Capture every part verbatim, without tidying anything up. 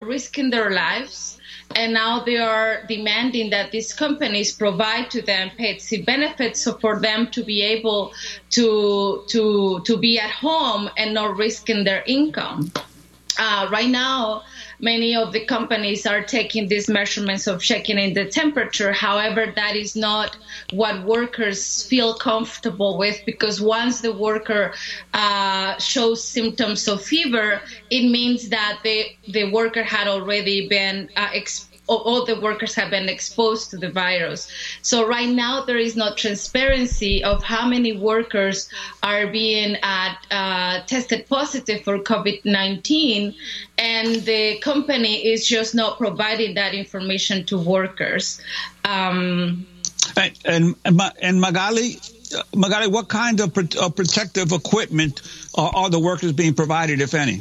risking their lives, and now they are demanding that these companies provide to them paid sick benefits, so for them to be able to to to be at home and not risking their income. Uh, right now, many of the companies are taking these measurements of checking in the temperature. However, that is not what workers feel comfortable with, because once the worker uh, shows symptoms of fever, it means that the, the worker had already been uh, exposed. All the workers have been exposed to the virus. So right now there is no transparency of how many workers are being uh, uh, tested positive for COVID nineteen, and the company is just not providing that information to workers. Um, and, and, and Magali, Magali, what kind of protective equipment are, are the workers being provided, if any?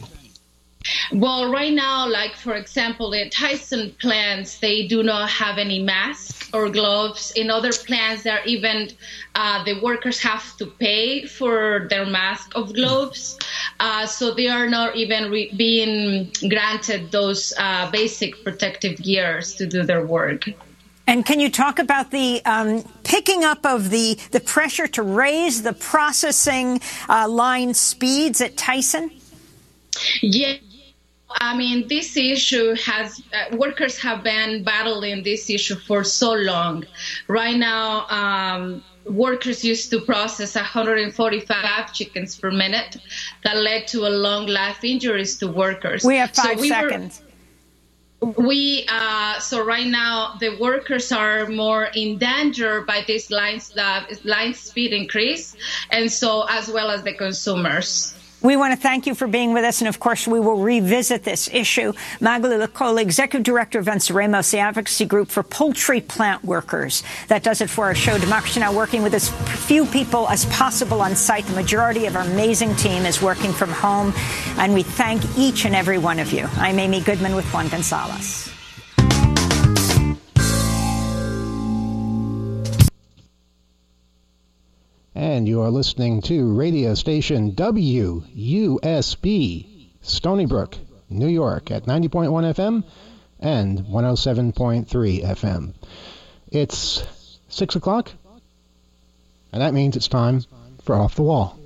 Well, right now, like, for example, the Tyson plants, they do not have any masks or gloves. In other plants, there even uh, the workers have to pay for their mask of gloves. Uh, so they are not even re- being granted those uh, basic protective gears to do their work. And can you talk about the um, picking up of the, the pressure to raise the processing uh, line speeds at Tyson? Yeah. I mean, this issue has, uh, workers have been battling this issue for so long. Right now, um, workers used to process one hundred forty-five chickens per minute. That led to a long life injuries to workers. We have five so we seconds. Were, we, uh, so right now, the workers are more in danger by this line, uh, line speed increase, and so as well as the consumers. We want to thank you for being with us, and of course we will revisit this issue. Magali Licolli, Executive Director of Venceremos, the advocacy group for poultry plant workers. That does it for our show. Democracy Now! Working with as few people as possible on site. The majority of our amazing team is working from home, and we thank each and every one of you. I'm Amy Goodman with Juan Gonzalez. And you are listening to radio station W U S B, Stony Brook, New York, at ninety point one F M and one oh seven point three F M. It's six o'clock, and that means it's time for Off the Wall.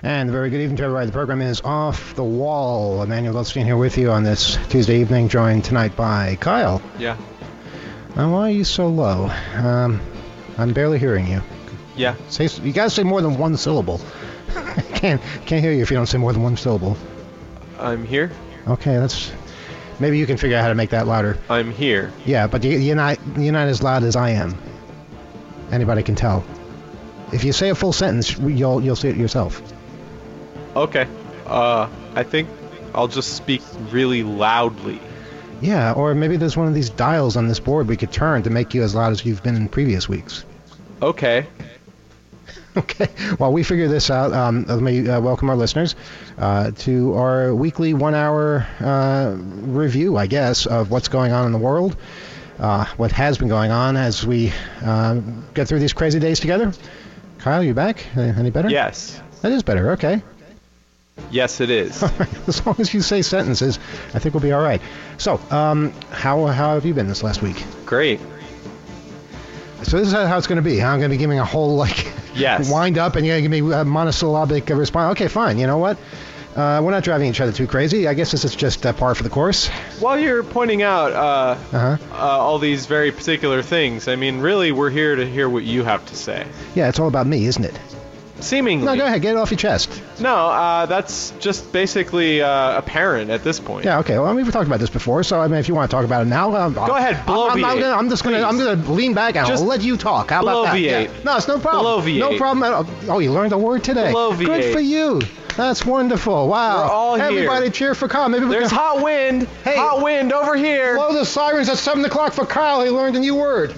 And very good evening to everybody. The program is Off the Wall. Emmanuel Goldstein here with you on this Tuesday evening, joined tonight by Kyle. Yeah. Now, why are you so low? Um, I'm barely hearing you. Yeah. Say, you gotta say more than one syllable. can't can't hear you if you don't say more than one syllable. I'm here. Okay, that's... Maybe you can figure out how to make that louder. I'm here. Yeah, but you, you're not you're not as loud as I am. Anybody can tell. If you say a full sentence, you'll you'll see it yourself. Okay. Uh, I think I'll just speak really loudly. Yeah, or maybe there's one of these dials on this board we could turn to make you as loud as you've been in previous weeks. Okay. Okay. While we figure this out, um, let me uh, welcome our listeners uh, to our weekly one-hour uh, review, I guess, of what's going on in the world, uh, what has been going on as we uh, get through these crazy days together. Kyle, you back? Any better? Yes. That is better. Okay. Yes, it is. All right. As long as you say sentences, I think we'll be all right. So, um, how how have you been this last week? Great. So this is how it's going to be. Huh? I'm going to be giving a whole like yes. wind up, and you're going to give me a monosyllabic response. Okay, fine. You know what? Uh, we're not driving each other too crazy. I guess this is just uh, par for the course. While you're pointing out uh, uh-huh. uh, all these very particular things, I mean, really, we're here to hear what you have to say. Yeah, it's all about me, isn't it? Seemingly. No, go ahead. Get it off your chest. No, uh, that's just basically uh, apparent at this point. Yeah, okay. Well, I mean, we've talked about this before, so I mean, if you want to talk about it now, um, go ahead. Bloviate. I'm, I'm, I'm, I'm just gonna, I'm gonna lean back and just I'll let you talk. How about that? Yeah. No, it's no problem. Bloviate. No problem at all. Oh, you learned a word today. Bloviate. Good for you. That's wonderful. Wow. We're all Everybody here. Everybody cheer for Kyle. Maybe we There's can... hot wind. Hey, hot wind over here. Blow the sirens at seven o'clock for Kyle. He learned a new word.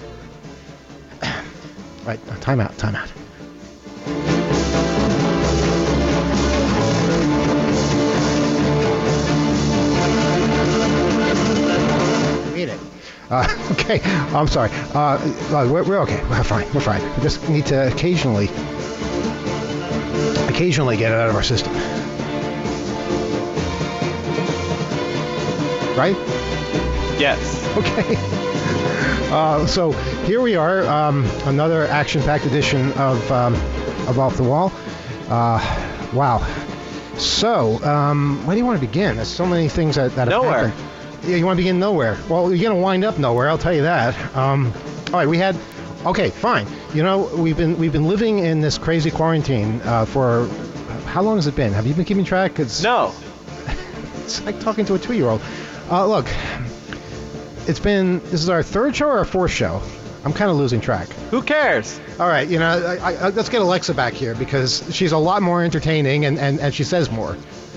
Right. Time out. Time out. Uh, okay, I'm sorry. Uh, we're, we're okay. We're fine. We're fine. We just need to occasionally, occasionally get it out of our system. Right? Yes. Okay. Uh, so here we are, um, another action-packed edition of um, of Off the Wall. Uh, wow. So, um, where do you want to begin? There's so many things that, that have Nowhere. happened. Yeah, you want to begin nowhere. Well, you're going to wind up nowhere, I'll tell you that. Um, all right, we had... Okay, fine. You know, we've been we've been living in this crazy quarantine uh, for... How long has it been? Have you been keeping track? It's, no. It's like talking to a two-year-old. Uh, look, it's been... This is our third show or our fourth show? I'm kind of losing track. Who cares? All right, you know, I, I, let's get Alexa back here because she's a lot more entertaining and, and, and she says more.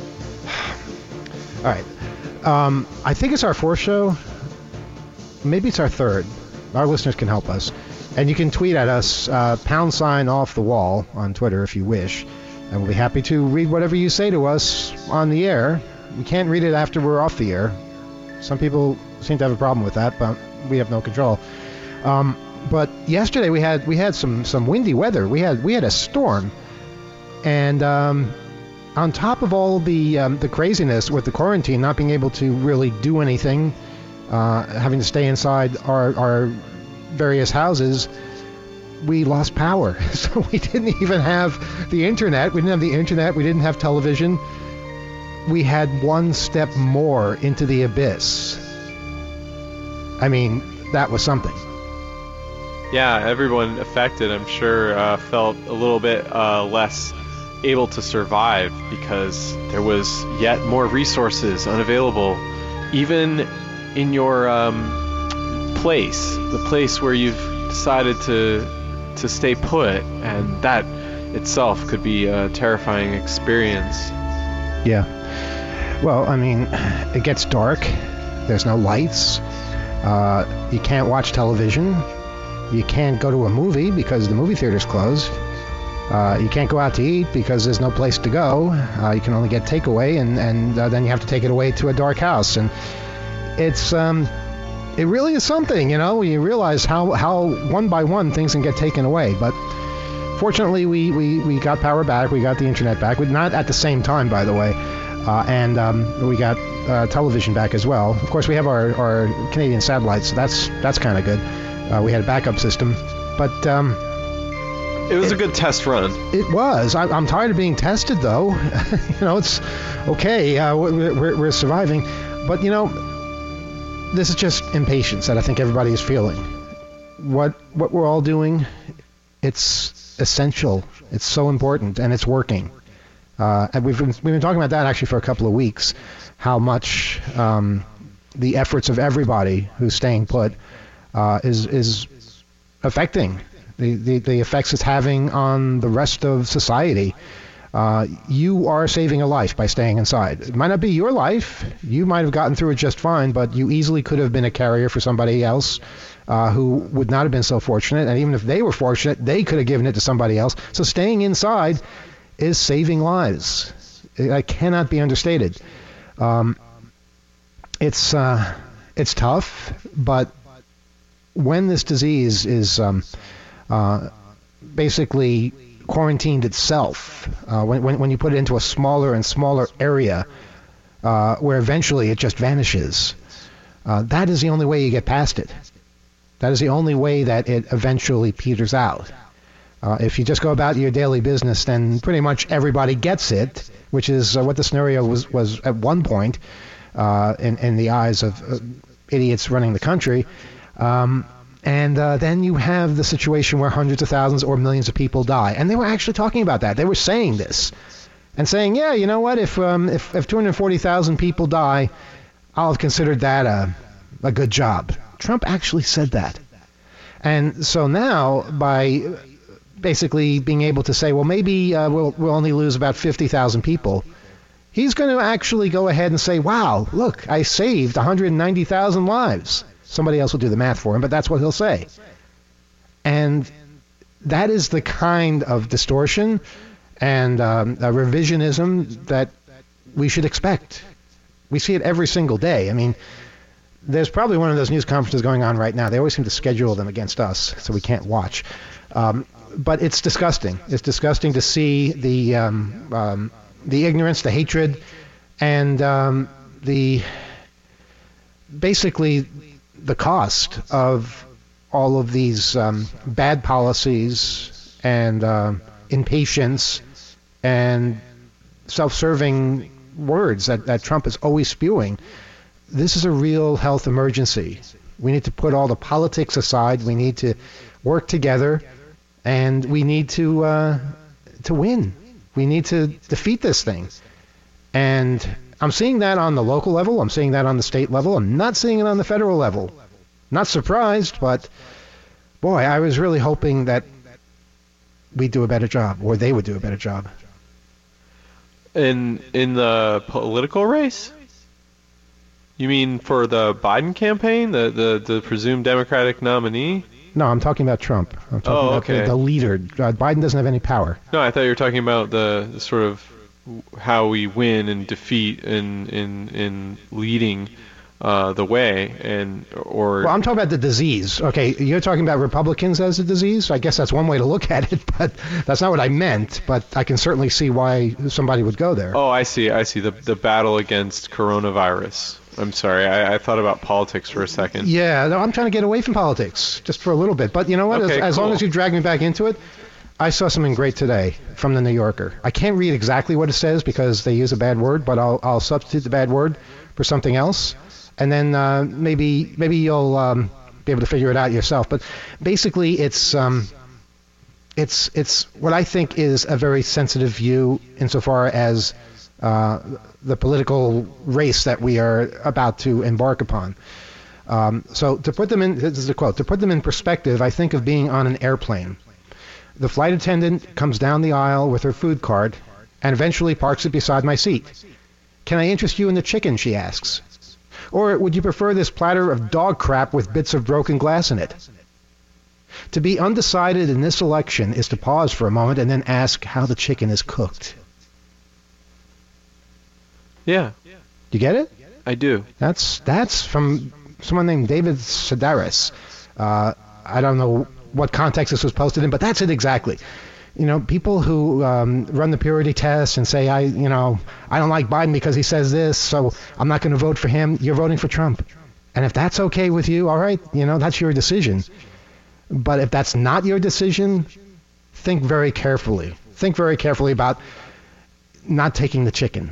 All right. Um, I think it's our fourth show. Maybe it's our third. Our listeners can help us. And you can tweet at us, uh, pound sign off the wall on Twitter if you wish. And we'll be happy to read whatever you say to us on the air. We can't read it after we're off the air. Some people seem to have a problem with that, but we have no control. Um, but yesterday we had we had some, some windy weather. We had we had a storm. And... Um, on top of all the um, the craziness with the quarantine, not being able to really do anything, uh, having to stay inside our, our various houses, we lost power. So we didn't even have the internet. We didn't have the internet. We didn't have television. We had one step more into the abyss. I mean, that was something. Yeah, everyone affected, I'm sure, uh, felt a little bit uh, less able to survive because there was yet more resources unavailable, even in your um, place, the place where you've decided to to stay put, and that itself could be a terrifying experience. Yeah. Well, I mean, it gets dark. There's no lights. Uh, you can't watch television. You can't go to a movie because the movie theater's closed. Uh, you can't go out to eat because there's no place to go. Uh, you can only get takeaway, and, and uh, then you have to take it away to a dark house. And it's um, it really is something, you know. You realize how, how one by one things can get taken away. But fortunately, we, we, we got power back. We got the internet back. We, not at the same time, by the way. Uh, and um, we got uh, television back as well. Of course, we have our, our Canadian satellites, so that's that's kind of good. Uh, we had a backup system. But... Um, It was it, a good test run. It was. I, I'm tired of being tested, though. you know, it's okay. Uh, we're, we're, we're surviving. But, you know, this is just impatience that I think everybody is feeling. What what we're all doing, it's essential. It's so important, and it's working. Uh, and we've been, we've been talking about that actually for a couple of weeks, how much um, the efforts of everybody who's staying put uh, is is affecting the, the, the effects it's having on the rest of society. Uh, you are saving a life by staying inside. It might not be your life. You might have gotten through it just fine, but you easily could have been a carrier for somebody else uh, who would not have been so fortunate. And even if they were fortunate, they could have given it to somebody else. So staying inside is saving lives. It cannot be understated. Um, it's uh, it's tough, but when this disease is um, uh, basically quarantined itself, uh, when, when when you put it into a smaller and smaller area uh, where eventually it just vanishes, uh, that is the only way you get past it. That is the only way that it eventually peters out. Uh, if you just go about your daily business, then pretty much everybody gets it, which is uh, what the scenario was, was at one point uh, in, in the eyes of uh, idiots running the country. Um, And uh, then you have the situation where hundreds of thousands or millions of people die. And they were actually talking about that. They were saying this and saying, yeah, you know what, if um, if, if two hundred forty thousand people die, I'll have considered that a, a good job. Trump actually said that. And so now, by basically being able to say, well, maybe uh, we'll, we'll only lose about fifty thousand people, he's going to actually go ahead and say, wow, look, I saved one hundred ninety thousand lives. Somebody else will do the math for him, but that's what he'll say. And that is the kind of distortion and um, uh, revisionism that we should expect. We see it every single day. I mean, there's probably one of those news conferences going on right now. They always seem to schedule them against us, so we can't watch. Um, but it's disgusting. It's disgusting to see the um, um, the ignorance, the hatred, and um, the basically the cost of all of these um, bad policies and uh, impatience and self-serving words that, that Trump is always spewing. This is a real health emergency. We need to put all the politics aside. We need to work together, and we need to uh, to win. We need to defeat this thing. And I'm seeing that on the local level. I'm seeing that on the state level. I'm not seeing it on the federal level. Not surprised, but boy, I was really hoping that we'd do a better job, or they would do a better job. In in the political race? You mean for the Biden campaign, the, the, the presumed Democratic nominee? No, I'm talking about Trump. I'm talking oh, about okay. the, the leader. Uh, Biden doesn't have any power. No, I thought you were talking about the, the sort of how we win and defeat in in in leading uh, the way, and or. Well, I'm talking about the disease. Okay, you're talking about Republicans as a disease. I guess that's one way to look at it, but that's not what I meant. But I can certainly see why somebody would go there. Oh, I see. I see the the battle against coronavirus. I'm sorry, I, I thought about politics for a second. Yeah, no, I'm trying to get away from politics just for a little bit. But you know what? Okay, as, as cool. long as you drag me back into it, I saw something great today from the New Yorker. I can't read exactly what it says because they use a bad word, but I'll I'll substitute the bad word for something else, and then uh, maybe maybe you'll um, be able to figure it out yourself. But basically, it's um, it's it's what I think is a very sensitive view insofar as uh, the political race that we are about to embark upon. Um, so to put them in, this is a quote, to put them in perspective, I think of being on an airplane. The flight attendant comes down the aisle with her food cart and eventually parks it beside my seat. Can I interest you in the chicken, she asks. Or would you prefer this platter of dog crap with bits of broken glass in it? To be undecided in this election is to pause for a moment and then ask how the chicken is cooked. Yeah. You get it? I do. That's that's from someone named David Sedaris. Uh, I don't know what context this was posted in, but that's it exactly. You know, people who um, run the purity test and say, I, you know, I don't like Biden because he says this, so I'm not going to vote for him. You're voting for Trump. And if that's okay with you, all right, you know, that's your decision. But if that's not your decision, think very carefully. Think very carefully about not taking the chicken.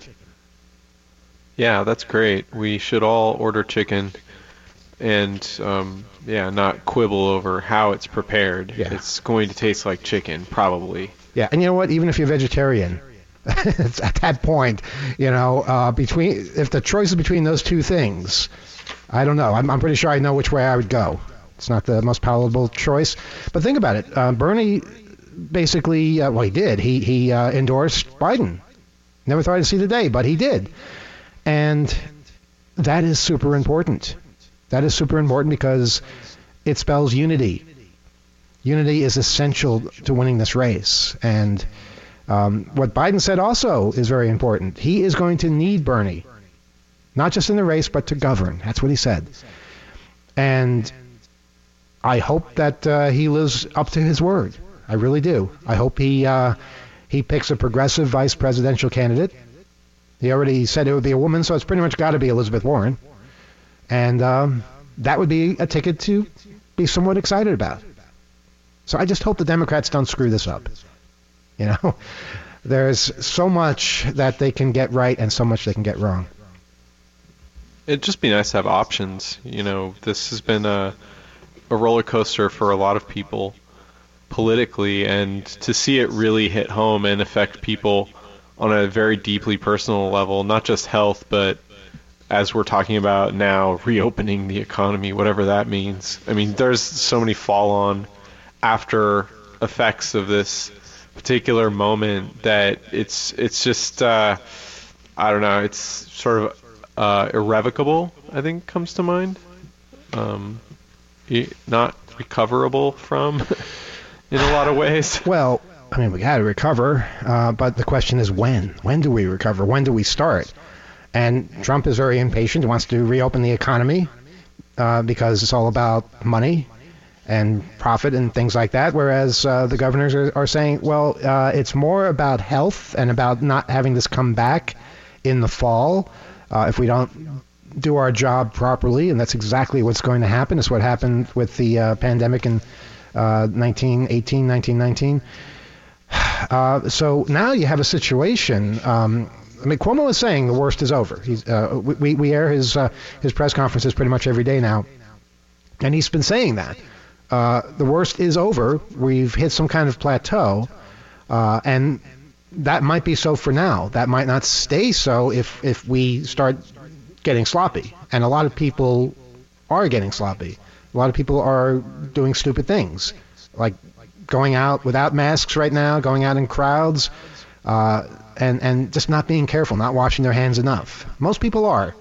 Yeah, that's great. We should all order chicken and, um, yeah, not quibble over how it's prepared. Yeah. It's going to taste like chicken, probably. Yeah, and you know what? Even if you're vegetarian, it's at that point, you know, uh, between if the choice is between those two things, I don't know. I'm, I'm pretty sure I know which way I would go. It's not the most palatable choice. But think about it. Uh, Bernie basically, uh, well, he did. He, he uh, endorsed Biden. Never thought I'd see the day, but he did. And that is super important. That is super important because it spells unity. Unity is essential to winning this race. And um, what Biden said also is very important. He is going to need Bernie, not just in the race, but to govern. That's what he said. And I hope that uh, he lives up to his word. I really do. I hope he uh, he picks a progressive vice presidential candidate. He already said it would be a woman, so it's pretty much got to be Elizabeth Warren. And um, that would be a ticket to be somewhat excited about. So I just hope the Democrats don't screw this up. You know, there's so much that they can get right and so much they can get wrong. It'd just be nice to have options. You know, this has been a, a roller coaster for a lot of people politically, and to see it really hit home and affect people on a very deeply personal level, not just health, but as we're talking about now, reopening the economy, whatever that means. I mean, there's so many fall-on after effects of this particular moment that it's it's just, uh, I don't know, it's sort of uh, irrevocable, I think, comes to mind. Um, not recoverable from in a lot of ways. Well, I mean, we got to recover, uh, but the question is when? When do we recover? When do we start? And Trump is very impatient. He wants to reopen the economy uh, because it's all about money and profit and things like that, whereas uh, the governors are, are saying, well, uh, it's more about health and about not having this come back in the fall uh, if we don't do our job properly, and that's exactly what's going to happen. It's what happened with the uh, pandemic in uh, nineteen eighteen, nineteen nineteen. Uh, so now you have a situation. Um, I mean, Cuomo is saying the worst is over. He's, uh, we, we air his uh, his press conferences pretty much every day now, and he's been saying that uh, the worst is over. We've hit some kind of plateau, uh, and that might be so for now. That might not stay so if if we start getting sloppy, and a lot of people are getting sloppy. A lot of people are doing stupid things, like going out without masks right now, going out in crowds, uh, and and just not being careful, not washing their hands enough. Most people are,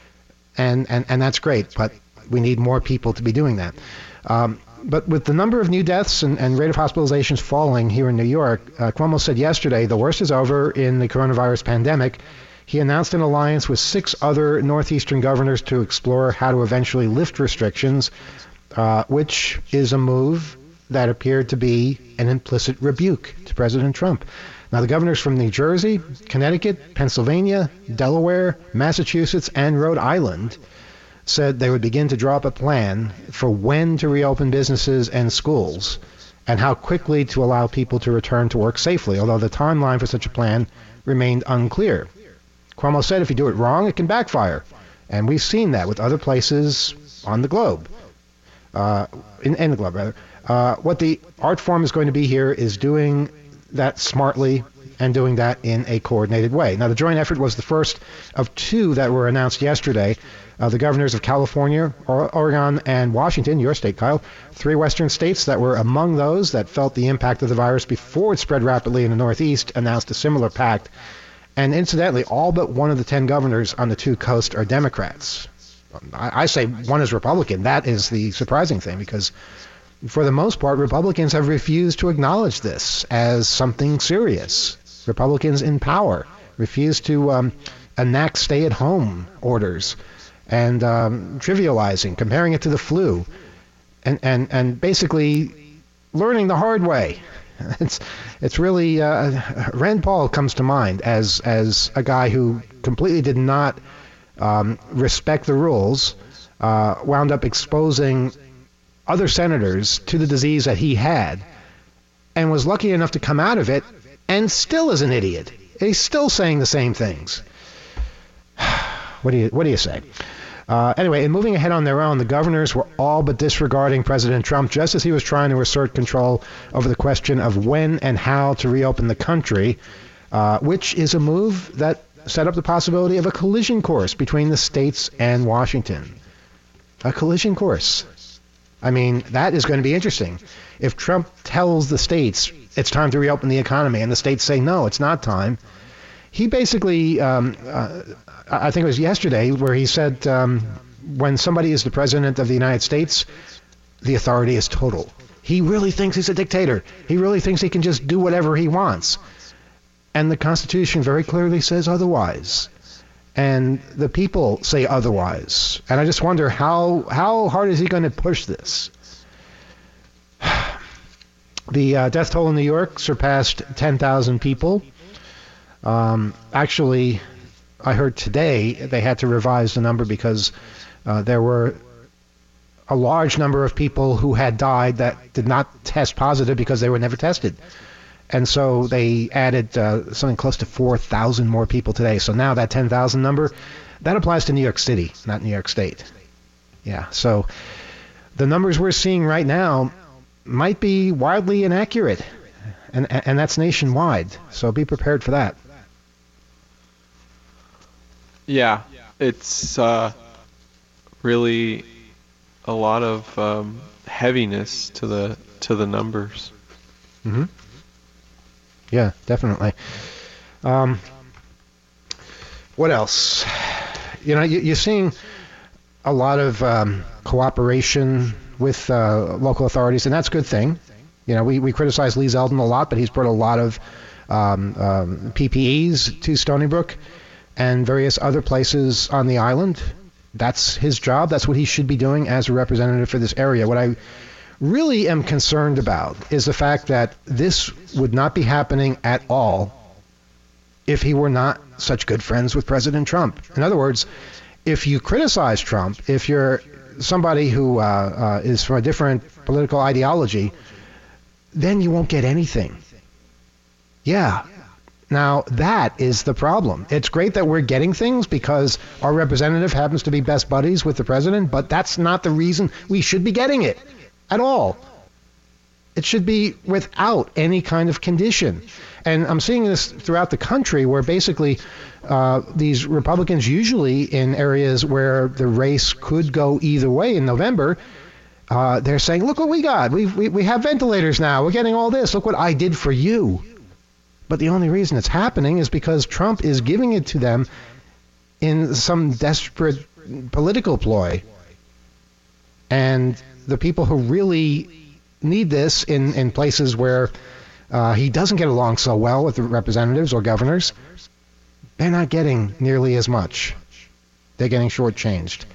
and and, and that's great, but we need more people to be doing that. Um, but with the number of new deaths and, and rate of hospitalizations falling here in New York, uh, Cuomo said yesterday the worst is over in the coronavirus pandemic. He announced an alliance with six other northeastern governors to explore how to eventually lift restrictions, uh, which is a move that appeared to be an implicit rebuke to President Trump. Now, the governors from New Jersey, Connecticut, Pennsylvania, Delaware, Massachusetts, and Rhode Island said they would begin to draw up a plan for when to reopen businesses and schools and how quickly to allow people to return to work safely, although the timeline for such a plan remained unclear. Cuomo said if you do it wrong, it can backfire. And we've seen that with other places on the globe, uh, in, in the globe, rather. Uh, what the art form is going to be here is doing that smartly and doing that in a coordinated way. Now, the joint effort was the first of two that were announced yesterday. Uh, the governors of California, Oregon, and Washington, your state, Kyle, three western states that were among those that felt the impact of the virus before it spread rapidly in the Northeast, announced a similar pact. And incidentally, all but one of the ten governors on the two coasts are Democrats. I, I say one is Republican. That is the surprising thing, because for the most part, Republicans have refused to acknowledge this as something serious. Republicans in power refuse to um, enact stay-at-home orders and um, trivializing, comparing it to the flu, and, and, and basically learning the hard way. It's it's really uh, Rand Paul comes to mind as as a guy who completely did not um, respect the rules, uh, wound up exposing other senators to the disease that he had, and was lucky enough to come out of it and still is an idiot. He's still saying the same things. What do you what do you say? Uh, anyway, in moving ahead on their own, the governors were all but disregarding President Trump just as he was trying to assert control over the question of when and how to reopen the country, uh, which is a move that set up the possibility of a collision course between the states and Washington. A collision course. I mean, that is going to be interesting. If Trump tells the states it's time to reopen the economy and the states say, no, it's not time, he basically, um, uh, I think it was yesterday, where he said um, when somebody is the president of the United States, the authority is total. He really thinks he's a dictator. He really thinks he can just do whatever he wants. And the Constitution very clearly says otherwise. And the people say otherwise. And I just wonder how how hard is he going to push this? The uh, death toll in New York surpassed ten thousand people. Um, actually, I heard today they had to revise the number because uh, there were a large number of people who had died that did not test positive because they were never tested. And so they added uh, something close to four thousand more people today. So now that ten thousand number, that applies to New York City, not New York State. Yeah, so the numbers we're seeing right now might be wildly inaccurate, and and that's nationwide. So be prepared for that. Yeah, it's uh, really a lot of um, heaviness to the to the numbers. Mm-hmm. Yeah, definitely. Um, what else? You know, you, you're seeing a lot of um, cooperation with uh, local authorities, and that's a good thing. You know, we, we criticize Lee Zeldin a lot, but he's brought a lot of um, um, P P Es to Stony Brook and various other places on the island. That's his job. That's what he should be doing as a representative for this area. What I really am concerned about is the fact that this would not be happening at all if he were not such good friends with President Trump. In other words, if you criticize Trump, if you're somebody who uh, uh, is from a different political ideology, then you won't get anything. Yeah. Now, that is the problem. It's great that we're getting things because our representative happens to be best buddies with the president, but that's not the reason we should be getting it at all. It should be without any kind of condition. And I'm seeing this throughout the country where basically uh, these Republicans, usually in areas where the race could go either way in November, uh, they're saying, look what we got. We've, we we have ventilators now. We're getting all this. Look what I did for you. But the only reason it's happening is because Trump is giving it to them in some desperate political ploy. And the people who really need this in, in places where uh, he doesn't get along so well with the representatives or governors, they're not getting nearly as much. They're getting shortchanged.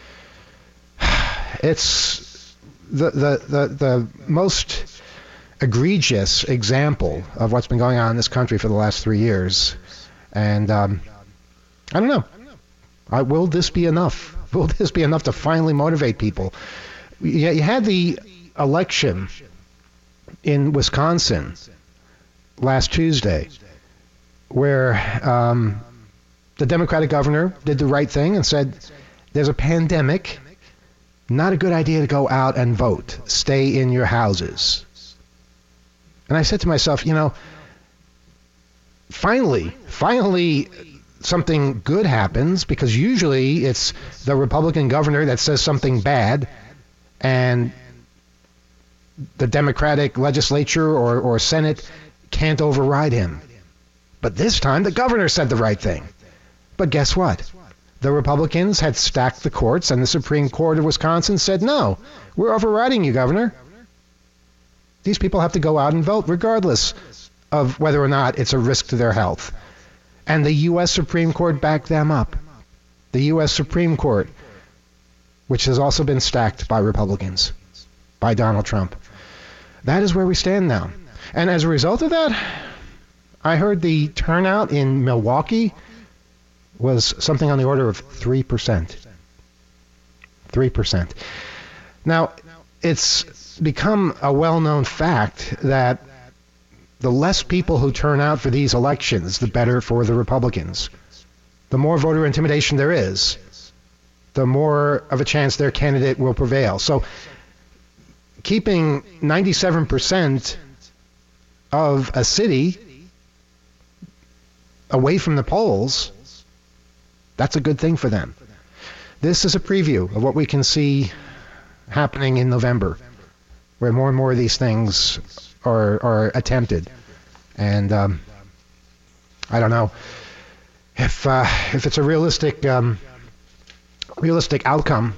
It's the the the, the most egregious example of what's been going on in this country for the last three years. And um, I don't know. Uh, will this be enough? Will this be enough to finally motivate people? You, you had the election in Wisconsin last Tuesday where um, the Democratic governor did the right thing and said, there's a pandemic, not a good idea to go out and vote. Stay in your houses. And I said to myself, you know, finally, finally something good happens, because usually it's the Republican governor that says something bad and the Democratic legislature or, or Senate can't override him. But this time the governor said the right thing. But guess what? The Republicans had stacked the courts, and the Supreme Court of Wisconsin said, no, we're overriding you, Governor. These people have to go out and vote regardless of whether or not it's a risk to their health. And the U S Supreme Court backed them up. The U S Supreme Court, which has also been stacked by Republicans, by Donald Trump. That is where we stand now. And as a result of that, I heard the turnout in Milwaukee was something on the order of three percent. three percent. Now, it's become a well-known fact that the less people who turn out for these elections, the better for the Republicans. The more voter intimidation there is, the more of a chance their candidate will prevail. So keeping ninety-seven percent of a city away from the polls, that's a good thing for them. This is a preview of what we can see happening in November, where more and more of these things are, are attempted. And um, I don't know if uh, if it's a realistic um, realistic outcome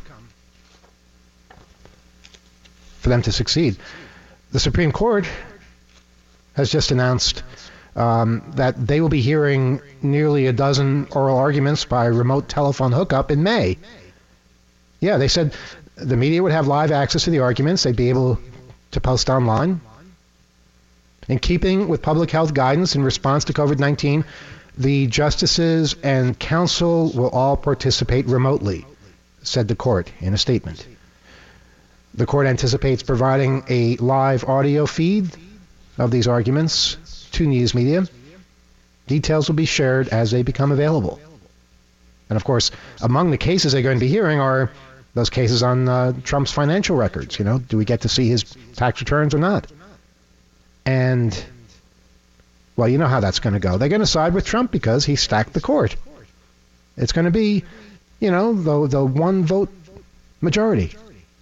for them to succeed. The Supreme Court has just announced um, that they will be hearing nearly a dozen oral arguments by remote telephone hookup in May. Yeah, they said the media would have live access to the arguments. They'd be able to post online. In keeping with public health guidance in response to COVID nineteen, the justices and counsel will all participate remotely, said the court in a statement. The court anticipates providing a live audio feed of these arguments to news media. Details will be shared as they become available. And of course, among the cases they're going to be hearing are those cases on uh, Trump's financial records. You know, do we get to see his tax returns or not? And, well, you know how that's going to go. They're going to side with Trump because he stacked the court. It's going to be, you know, the, the one vote majority.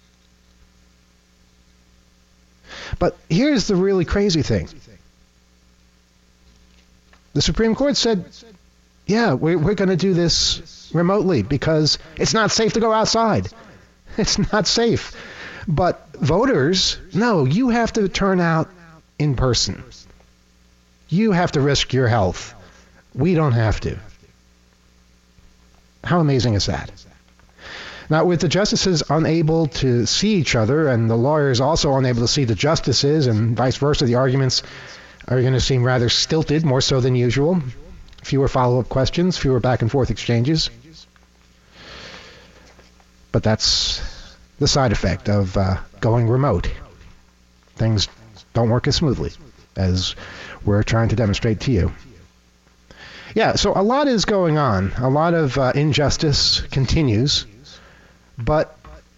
But here's the really crazy thing. The Supreme Court said, yeah, we're, we're going to do this remotely because it's not safe to go outside. It's not safe. But voters, no, you have to turn out in person. You have to risk your health. We don't have to. How amazing is that? Now, with the justices unable to see each other and the lawyers also unable to see the justices and vice versa, the arguments are going to seem rather stilted, more so than usual. Fewer follow-up questions, fewer back-and-forth exchanges. But that's the side effect of uh, going remote. Things don't work as smoothly as we're trying to demonstrate to you. Yeah, so a lot is going on. A lot of uh, injustice continues. But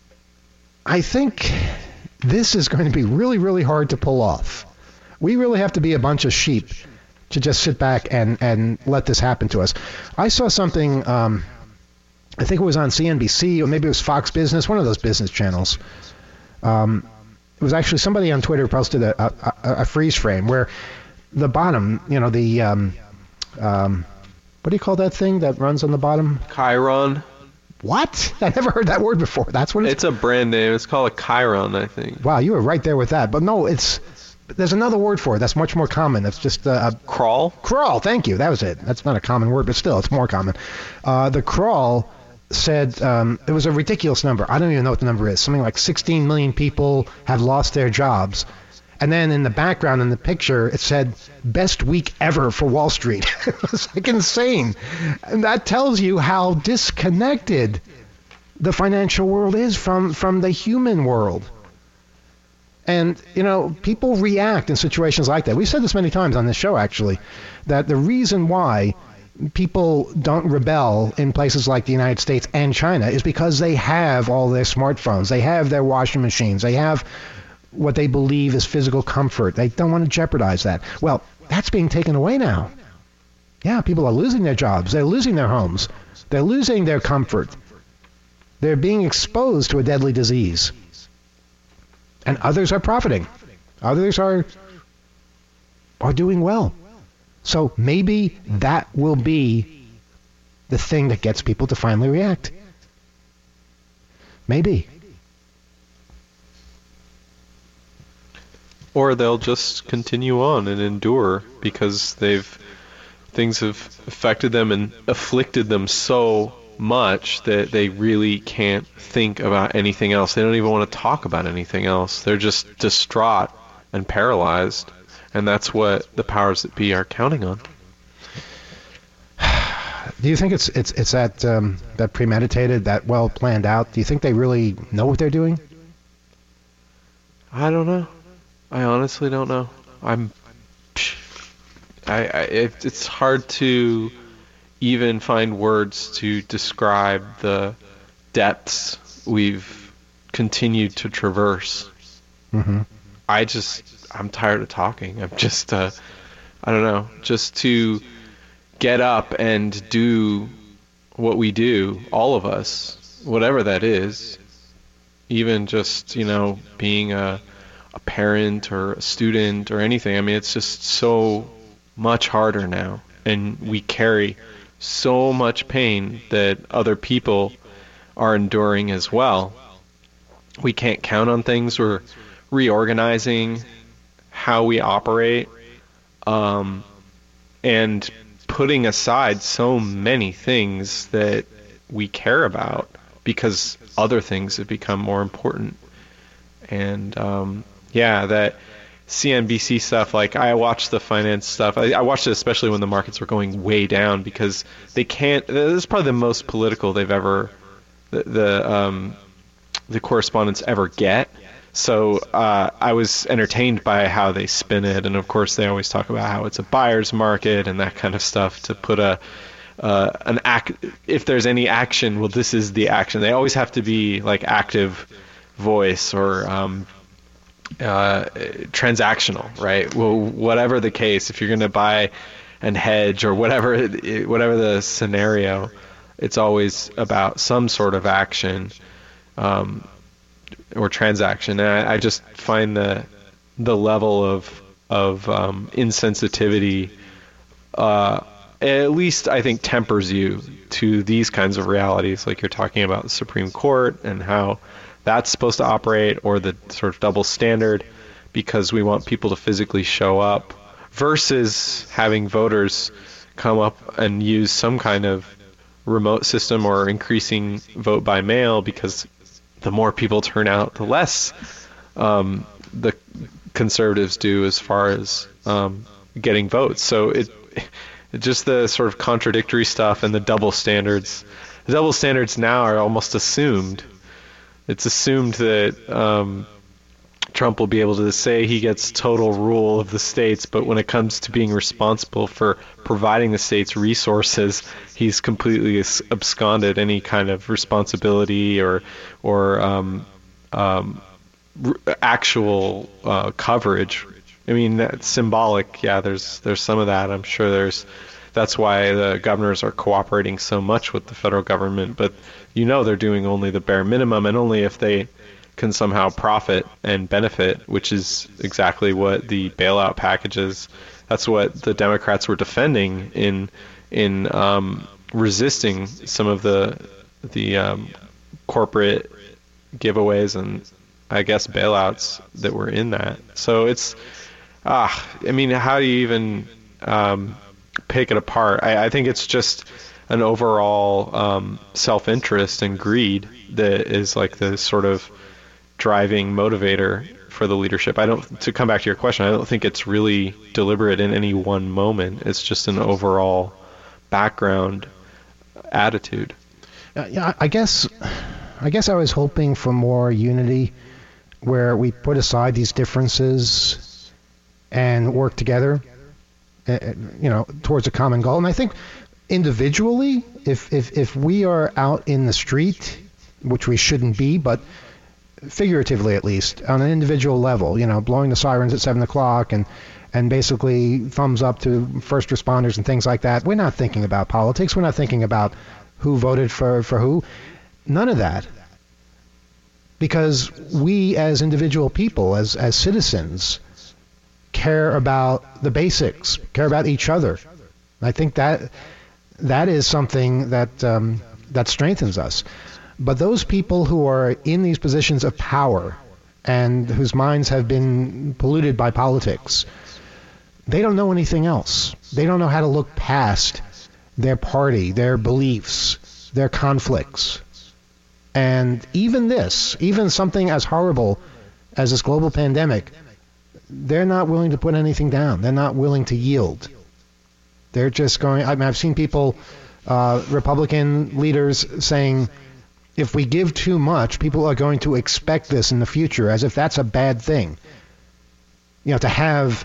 I think this is going to be really, really hard to pull off. We really have to be a bunch of sheep to just sit back and, and let this happen to us. I saw something, um, I think it was on C N B C, or maybe it was Fox Business, one of those business channels. Um, it was actually somebody on Twitter posted a, a, a freeze frame where the bottom, you know, the, um, um, what do you call that thing that runs on the bottom? Chiron. What? I never heard that word before. That's what it's... It's a brand name. It's called a Chiron, I think. Wow, you were right there with that. But no, it's... There's another word for it that's much more common. It's just uh, a... Crawl? Crawl, thank you. That was it. That's not a common word, but still, it's more common. Uh, the crawl said um, it was a ridiculous number. I don't even know what the number is. Something like sixteen million people have lost their jobs. And then in the background, in the picture, it said, best week ever for Wall Street. It was like insane. And that tells you how disconnected the financial world is from, from the human world. And, you know, people react in situations like that. We've said this many times on this show, actually, that the reason why people don't rebel in places like the United States and China is because they have all their smartphones. They have their washing machines. They have what they believe is physical comfort. They don't want to jeopardize that. Well, that's being taken away now. Yeah, people are losing their jobs. They're losing their homes. They're losing their comfort. They're being exposed to a deadly disease. And others are profiting. Others are are doing well. So maybe that will be the thing that gets people to finally react. Maybe. Or they'll just continue on and endure because they've things have affected them and afflicted them so much that they really can't think about anything else. They don't even want to talk about anything else. They're just distraught and paralyzed, and that's what the powers that be are counting on. Do you think it's it's it's that um, that premeditated, that well planned out? Do you think they really know what they're doing? I don't know. I honestly don't know. I'm I, I it, it's hard to even find words to describe the depths we've continued to traverse. Mm-hmm. I just, I'm tired of talking. I'm just, uh, I don't know, just to get up and do what we do, all of us, whatever that is, even just, you know, being a, a parent or a student or anything. I mean, it's just so much harder now, and we carry so much pain that other people are enduring as well. We can't count on things. We're reorganizing how we operate, um, and putting aside so many things that we care about because other things have become more important. And um, yeah, that C N B C stuff, like I watched the finance stuff. I, I watched it especially when the markets were going way down, because they can't, this is probably the most political they've ever, the, the, um, the correspondents ever get. So uh, I was entertained by how they spin it, and of course they always talk about how it's a buyer's market and that kind of stuff to put a uh, an act. If there's any action, well, this is the action. They always have to be like active voice or um, uh, transactional, right? Well, whatever the case, if you're going to buy and hedge or whatever, whatever the scenario, it's always about some sort of action. Um, or transaction. And I, I just find the the level of of um, insensitivity uh, at least I think tempers you to these kinds of realities, like you're talking about the Supreme Court and how that's supposed to operate, or the sort of double standard because we want people to physically show up, versus having voters come up and use some kind of remote system or increasing vote by mail, because the more people turn out, the less um, the conservatives do as far as um, getting votes. So it, it just the sort of contradictory stuff and the double standards. The double standards now are almost assumed. It's assumed that um, Trump will be able to say he gets total rule of the states, but when it comes to being responsible for providing the states resources, he's completely absconded any kind of responsibility or or um, um, r- actual uh, coverage. I mean, that's symbolic. Yeah, there's there's some of that. I'm sure there's. That's why the governors are cooperating so much with the federal government. But you know, they're doing only the bare minimum, and only if they can somehow profit and benefit, which is exactly what the bailout packages. That's what the Democrats were defending in in um, resisting some of the the um, corporate giveaways and I guess bailouts that were in that. So it's ah, I mean, how do you even um, pick it apart? I, I think it's just an overall um, self-interest and greed that is like the sort of driving motivator for the leadership. I don't, to come back to your question, I don't think it's really deliberate in any one moment. It's just an overall background attitude. Uh, yeah, I guess, I guess I was hoping for more unity, where we put aside these differences and work together, uh, you know, towards a common goal. And I think individually, if if if we are out in the street, which we shouldn't be, but figuratively at least, on an individual level, you know, blowing the sirens at seven o'clock and and basically thumbs up to first responders and things like that. We're not thinking about politics. We're not thinking about who voted for, for who. None of that. Because we as individual people, as as citizens, care about the basics, care about each other. I think that that is something that um, that strengthens us. But those people who are in these positions of power and whose minds have been polluted by politics, they don't know anything else. They don't know how to look past their party, their beliefs, their conflicts. And even this, even something as horrible as this global pandemic, they're not willing to put anything down. They're not willing to yield. They're just going, I mean, I've seen people, uh, Republican leaders saying, if we give too much, people are going to expect this in the future, as if that's a bad thing. You know, to have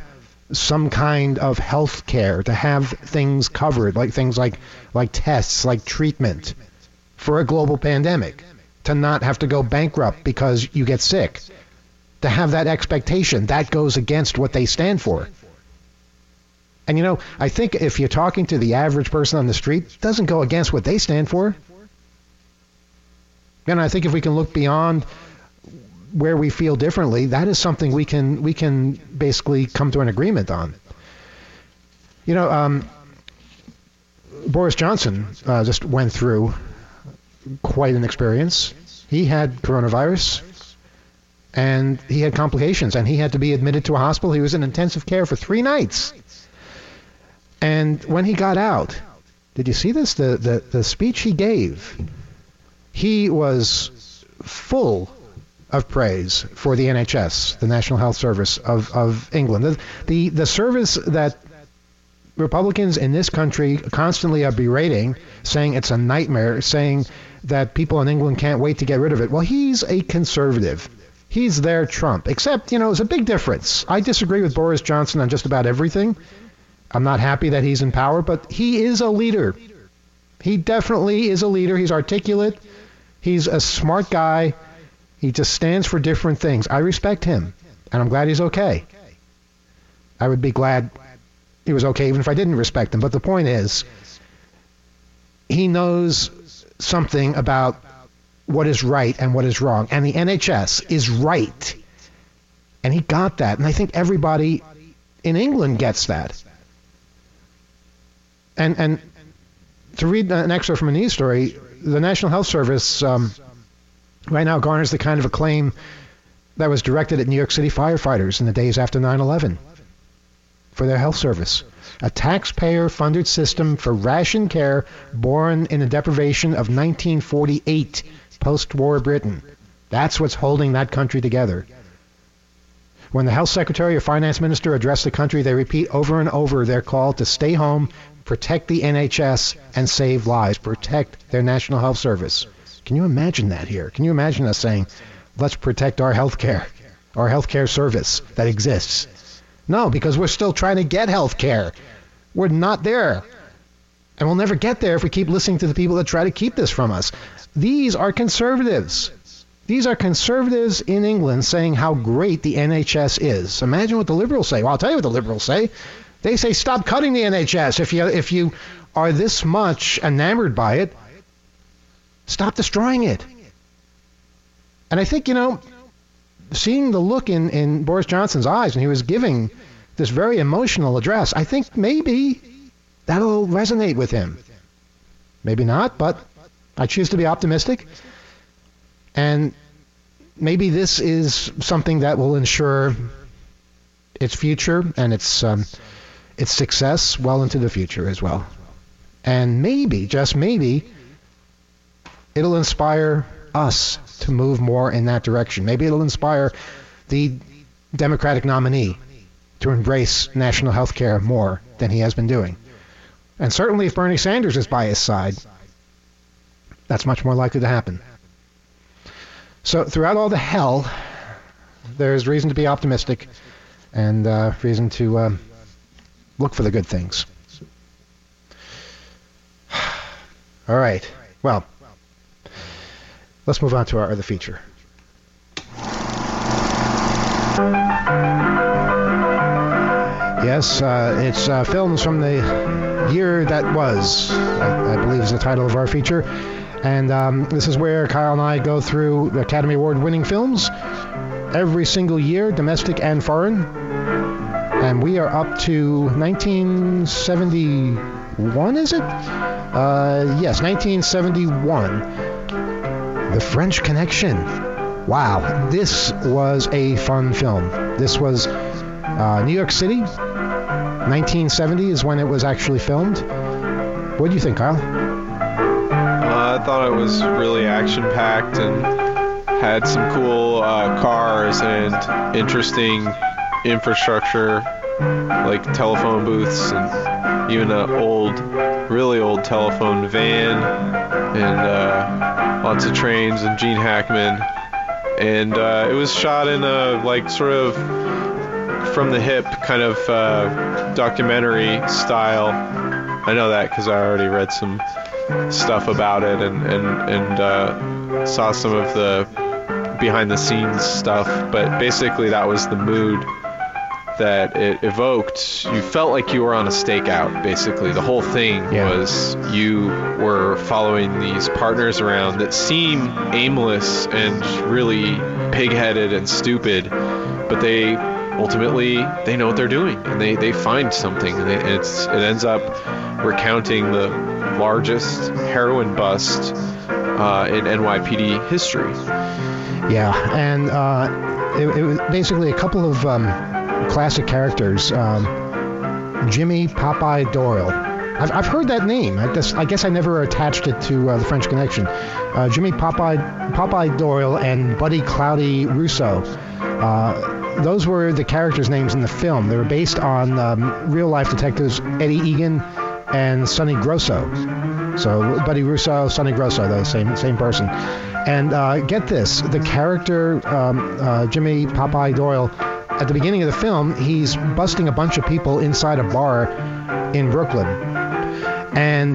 some kind of health care, to have things covered, like things like like tests, like treatment for a global pandemic, to not have to go bankrupt because you get sick, to have that expectation, that goes against what they stand for. And, you know, I think if you're talking to the average person on the street, it doesn't go against what they stand for. And I think if we can look beyond where we feel differently, that is something we can we can basically come to an agreement on. You know, um, Boris Johnson uh, just went through quite an experience. He had coronavirus, and he had complications, and he had to be admitted to a hospital. He was in intensive care for three nights. And when he got out, did you see this? The, the, the speech he gave, he was full of praise for the N H S, the National Health Service of, of England. The, the, the service that Republicans in this country constantly are berating, saying it's a nightmare, saying that people in England can't wait to get rid of it. Well, he's a conservative. He's their Trump. Except, you know, there's a big difference. I disagree with Boris Johnson on just about everything. I'm not happy that he's in power, but he is a leader. He definitely is a leader. He's articulate. He's a smart guy. He just stands for different things. I respect him, and I'm glad he's okay. I would be glad he was okay even if I didn't respect him. But the point is, he knows something about what is right and what is wrong. And the N H S is right. And he got that. And I think everybody in England gets that. And and to read an excerpt from a news story, the National Health Service um, right now garners the kind of acclaim that was directed at New York City firefighters in the days after nine eleven for their health service. A taxpayer-funded system for ration care born in the deprivation of nineteen forty-eight, post-war Britain. That's what's holding that country together. When the health secretary or finance minister address the country, they repeat over and over their call to stay home, protect the N H S, and save lives, protect their National Health Service. Can you imagine that here? Can you imagine us saying, let's protect our health care, our health care service that exists? No, because we're still trying to get health care. We're not there. And we'll never get there if we keep listening to the people that try to keep this from us. These are conservatives. These are conservatives in England saying how great the N H S is. Imagine what the liberals say. Well, I'll tell you what the liberals say. They say stop cutting the N H S. If you if you are this much enamored by it, stop destroying it. And I think, you know, seeing the look in, in Boris Johnson's eyes when he was giving this very emotional address, I think maybe that'll resonate with him. Maybe not, but I choose to be optimistic. And maybe this is something that will ensure its future and its um, its success well into the future as well. And maybe, just maybe, it'll inspire us to move more in that direction. Maybe it'll inspire the Democratic nominee to embrace national health care more than he has been doing. And certainly if Bernie Sanders is by his side, that's much more likely to happen. So throughout all the hell, there's reason to be optimistic and uh, reason to uh, look for the good things. All right. Well, let's move on to our other feature. Yes, uh, it's uh, films from the year that was, I, I believe is the title of our feature. And um, this is where Kyle and I go through Academy Award-winning films every single year, domestic and foreign. And we are up to nineteen seventy-one, is it? Uh, yes, nineteen seventy-one. The French Connection. Wow, this was a fun film. This was uh, New York City. nineteen seventy is when it was actually filmed. What do you think, Kyle? Uh, I thought it was really action-packed and had some cool uh, cars and interesting infrastructure, like telephone booths and even an old, really old telephone van, and uh, lots of trains and Gene Hackman. And uh, it was shot in a like sort of from the hip kind of uh, documentary style. I know that because I already read some stuff about it and and and uh, saw some of the behind the scenes stuff. But basically, that was the mood that it evoked. You felt like you were on a stakeout. Basically, the whole thing yeah. was you were following these partners around that seem aimless and really pig-headed and stupid, but they ultimately they know what they're doing and they, they find something. And they, it's it ends up recounting the largest heroin bust uh, in N Y P D history. Yeah, and uh, it, it was basically a couple of um, classic characters. Um, Jimmy Popeye Doyle. I've, I've heard that name. I guess, I guess I never attached it to uh, the French Connection. Uh, Jimmy Popeye Popeye Doyle and Buddy Cloudy Rousseau. Uh, those were the characters' names in the film. They were based on um, real-life detectives Eddie Egan and Sonny Grosso. So Buddy Rousseau, Sonny Grosso, the same same person. And uh, get this, the character um, uh, Jimmy Popeye Doyle, at the beginning of the film, he's busting a bunch of people inside a bar in Brooklyn. And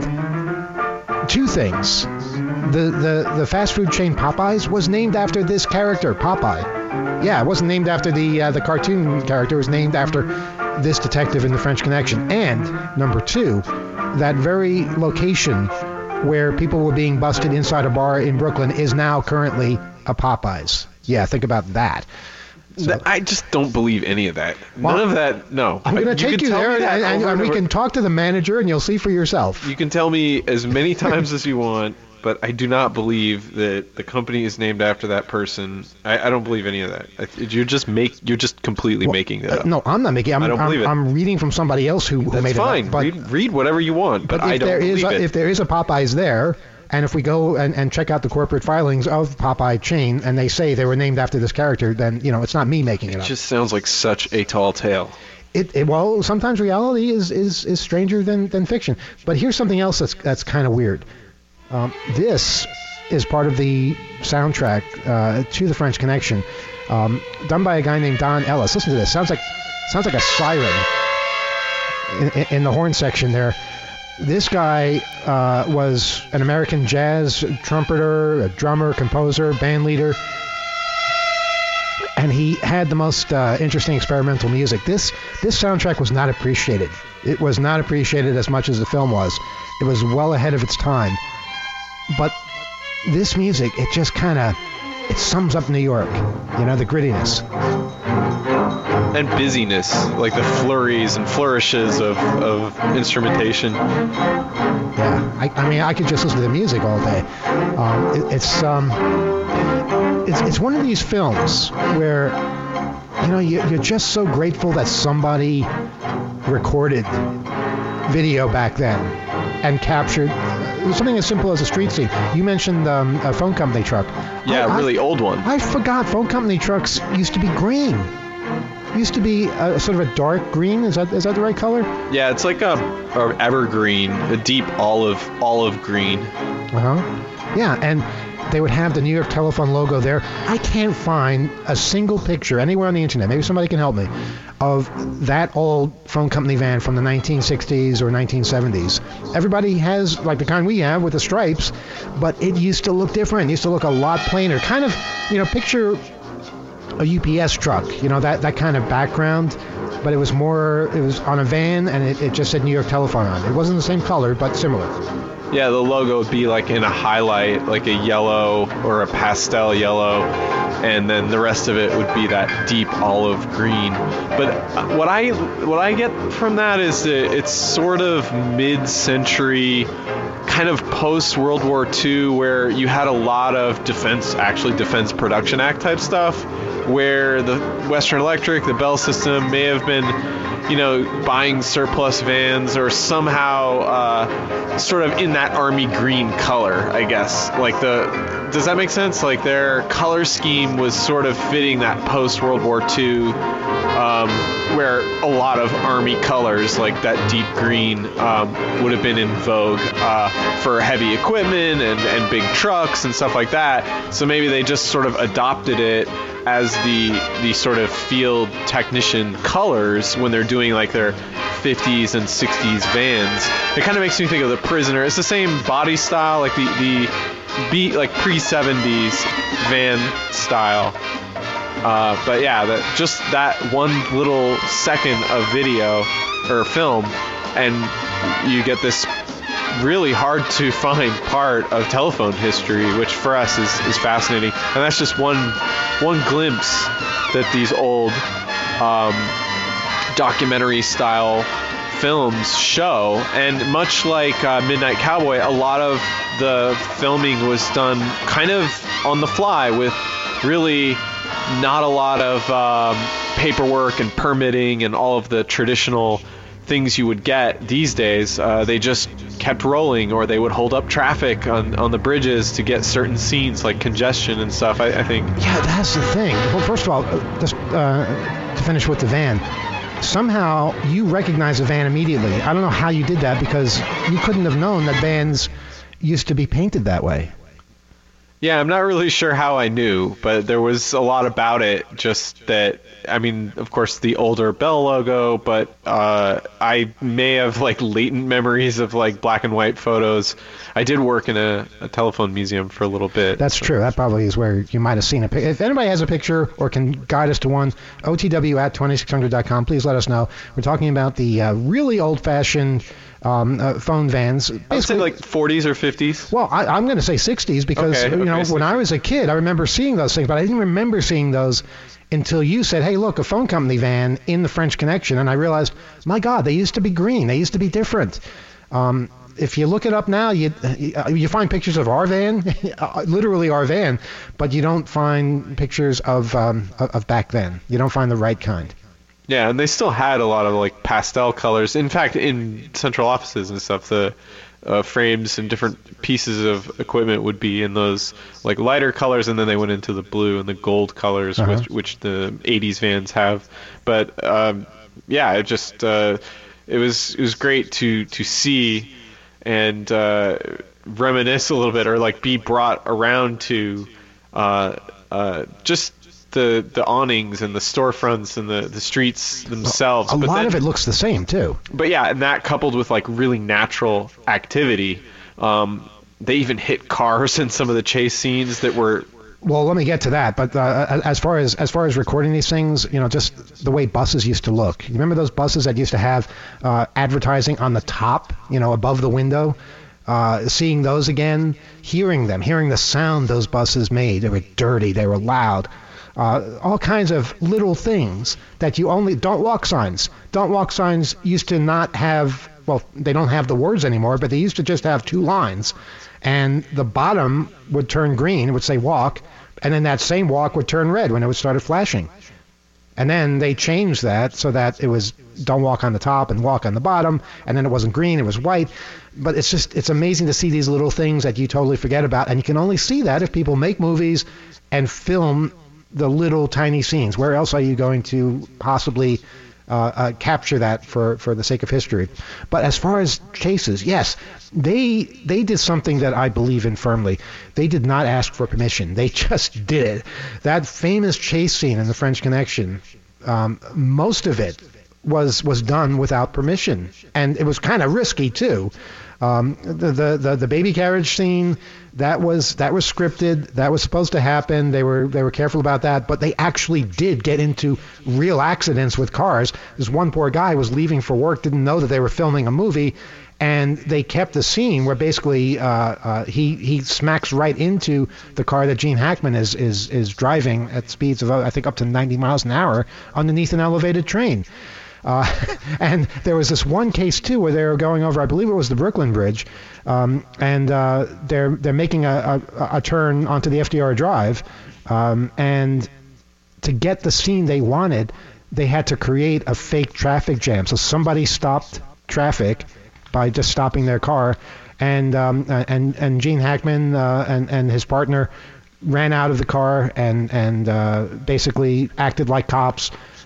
two things. The, the, the fast food chain Popeyes was named after this character, Popeye. Yeah, it wasn't named after the uh, the cartoon character. It was named after this detective in The French Connection. And number two, that very location where people were being busted inside a bar in Brooklyn is now currently a Popeyes. Yeah, think about that. So, I just don't believe any of that. Well, None of that, no. I'm going to take you there, and, and, and we can talk to the manager, and you'll see for yourself. You can tell me as many times as you want, but I do not believe that the company is named after that person. I, I don't believe any of that. I, you're just make you're just completely well, making that up. Uh, no, I'm not making. I'm, I don't I'm, believe it. I'm reading from somebody else who, who That's made fine. it up. But, read, read whatever you want, but, but I don't there believe is a, it. If there is a Popeyes there, and if we go and, and check out the corporate filings of Popeye chain, and they say they were named after this character, then you know it's not me making it, it up. It just sounds like such a tall tale. It, it well, sometimes reality is, is, is stranger than, than fiction. But here's something else that's that's kind of weird. Um, this is part of the soundtrack uh, to The French Connection, um, done by a guy named Don Ellis. Listen to this. Sounds like sounds like a siren in, in, in the horn section there. This guy uh, was an American jazz trumpeter, a drummer, composer, band leader, and he had the most uh, interesting experimental music. This this soundtrack was not appreciated. It was not appreciated as much as the film was. It was well ahead of its time. But this music, it just kind of, it sums up New York, you know, the grittiness. And busyness, like the flurries and flourishes of, of instrumentation. Yeah, I, I mean, I could just listen to the music all day. Um, it, it's um, it's it's one of these films where, you know, you, you're just so grateful that somebody recorded video back then and captured something as simple as a street scene. You mentioned um, a phone company truck. Yeah, I, a really I, old one. I forgot phone company trucks used to be green. Used to be a, sort of a dark green. Is that is that the right color? Yeah, it's like a, a evergreen, a deep olive olive green. Uh huh. Yeah, and they would have the New York Telephone logo there. I can't find a single picture anywhere on the internet. Maybe somebody can help me, of that old phone company van from the nineteen sixties or nineteen seventies. Everybody has like the kind we have with the stripes, but it used to look different. It used to look a lot plainer. Kind of, you know, picture a U P S truck, you know, that, that kind of background, but it was more, it was on a van, and it, it just said New York Telephone on it. It wasn't the same color, but similar. Yeah, the logo would be like in a highlight, like a yellow or a pastel yellow, and then the rest of it would be that deep olive green. But what I what I get from that is that it's sort of mid-century, kind of post-World War Two, where you had a lot of defense, actually Defense Production Act type stuff, where the Western Electric, the Bell system may have been, you know, buying surplus vans or somehow uh, sort of in that army green color, I guess. Like the, does that make sense? Like their color scheme was sort of fitting that post-World War Two um, where a lot of Army colors, like that deep green, um, would have been in vogue uh, for heavy equipment and, and big trucks and stuff like that. So maybe they just sort of adopted it as the the sort of field technician colors when they're doing like their fifties and sixties vans. It kind of makes me think of the Prisoner. It's the same body style, like the the beat like pre-seventies van style. Uh, but yeah, that just that one little second of video or film, and you get this really hard to find part of telephone history, which for us is, is fascinating. And that's just one one glimpse that these old um, documentary style films show. And much like uh, Midnight Cowboy, a lot of the filming was done kind of on the fly with really not a lot of um, paperwork and permitting and all of the traditional things you would get these days. Uh, they just kept rolling, or they would hold up traffic on, on the bridges to get certain scenes like congestion and stuff, I, I think. Yeah, that's the thing. Well, first of all, uh, just uh, to finish with the van, somehow you recognize a van immediately. I don't know how you did that, because you couldn't have known that vans used to be painted that way. Yeah, I'm not really sure how I knew, but there was a lot about it. Just that, I mean, of course, the older Bell logo, but uh, I may have like latent memories of like black and white photos. I did work in a, a telephone museum for a little bit. That's so. True. That probably is where you might have seen a picture. If anybody has a picture or can guide us to one, O T W at twenty-six hundred dot com, please let us know. We're talking about the uh, really old-fashioned Um, uh, phone vans. I would say like forties or fifties. Well, I, I'm going to say sixties, because okay, you okay, know sixties. When I was a kid, I remember seeing those things, but I didn't remember seeing those until you said, "Hey, look, a phone company van in the French Connection," and I realized, my God, they used to be green. They used to be different. Um, if you look it up now, you you find pictures of our van, literally our van, but you don't find pictures of um, of back then. You don't find the right kind. Yeah, and they still had a lot of like pastel colors. In fact, in central offices and stuff, the uh, frames and different pieces of equipment would be in those like lighter colors, and then they went into the blue and the gold colors, uh-huh. which, which the eighties vans have. But um, yeah, it just uh, it was it was great to to see and uh, reminisce a little bit, or like be brought around to uh, uh, just. The, the awnings and the storefronts and the, the streets themselves. A but lot then, of it looks the same, too. But yeah, and that coupled with like really natural activity. Um, they even hit cars in some of the chase scenes that were... Well, let me get to that. But uh, as far as as far as recording these things, you know, just the way buses used to look. You remember those buses that used to have uh, advertising on the top, you know, above the window? Uh, seeing those again, hearing them, hearing the sound those buses made. They were dirty, they were loud. Uh, all kinds of little things that you only... Don't walk signs. Don't walk signs used to not have... Well, they don't have the words anymore, but they used to just have two lines. And the bottom would turn green. It would say walk. And then that same walk would turn red when it started flashing. And then they changed that so that it was don't walk on the top and walk on the bottom. And then it wasn't green, it was white. But it's just... It's amazing to see these little things that you totally forget about. And you can only see that if people make movies and film the little tiny scenes. Where else are you going to possibly uh, uh, capture that for, for the sake of history? But as far as chases, yes, they they did something that I believe in firmly. They did not ask for permission. They just did it. That famous chase scene in the French Connection, um, most of it was was done without permission, and it was kind of risky too. Um, the, the the the baby carriage scene, that was that was scripted. That was supposed to happen. They were they were careful about that, but they actually did get into real accidents with cars. This one poor guy was leaving for work, didn't know that they were filming a movie, and they kept the scene where basically uh, uh, he he smacks right into the car that Gene Hackman is is is driving at speeds of I think up to ninety miles an hour underneath an elevated train. Uh, and there was this one case too where they were going over, I believe it was the Brooklyn Bridge, um, and uh, they're they're making a, a, a turn onto the F D R Drive, um, and to get the scene they wanted, they had to create a fake traffic jam. So somebody stopped traffic by just stopping their car, and um, and and Gene Hackman uh, and and his partner ran out of the car and and uh, basically acted like cops.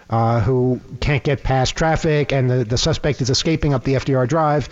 uh, who can't get past traffic, and the, the suspect is escaping up the F D R Drive.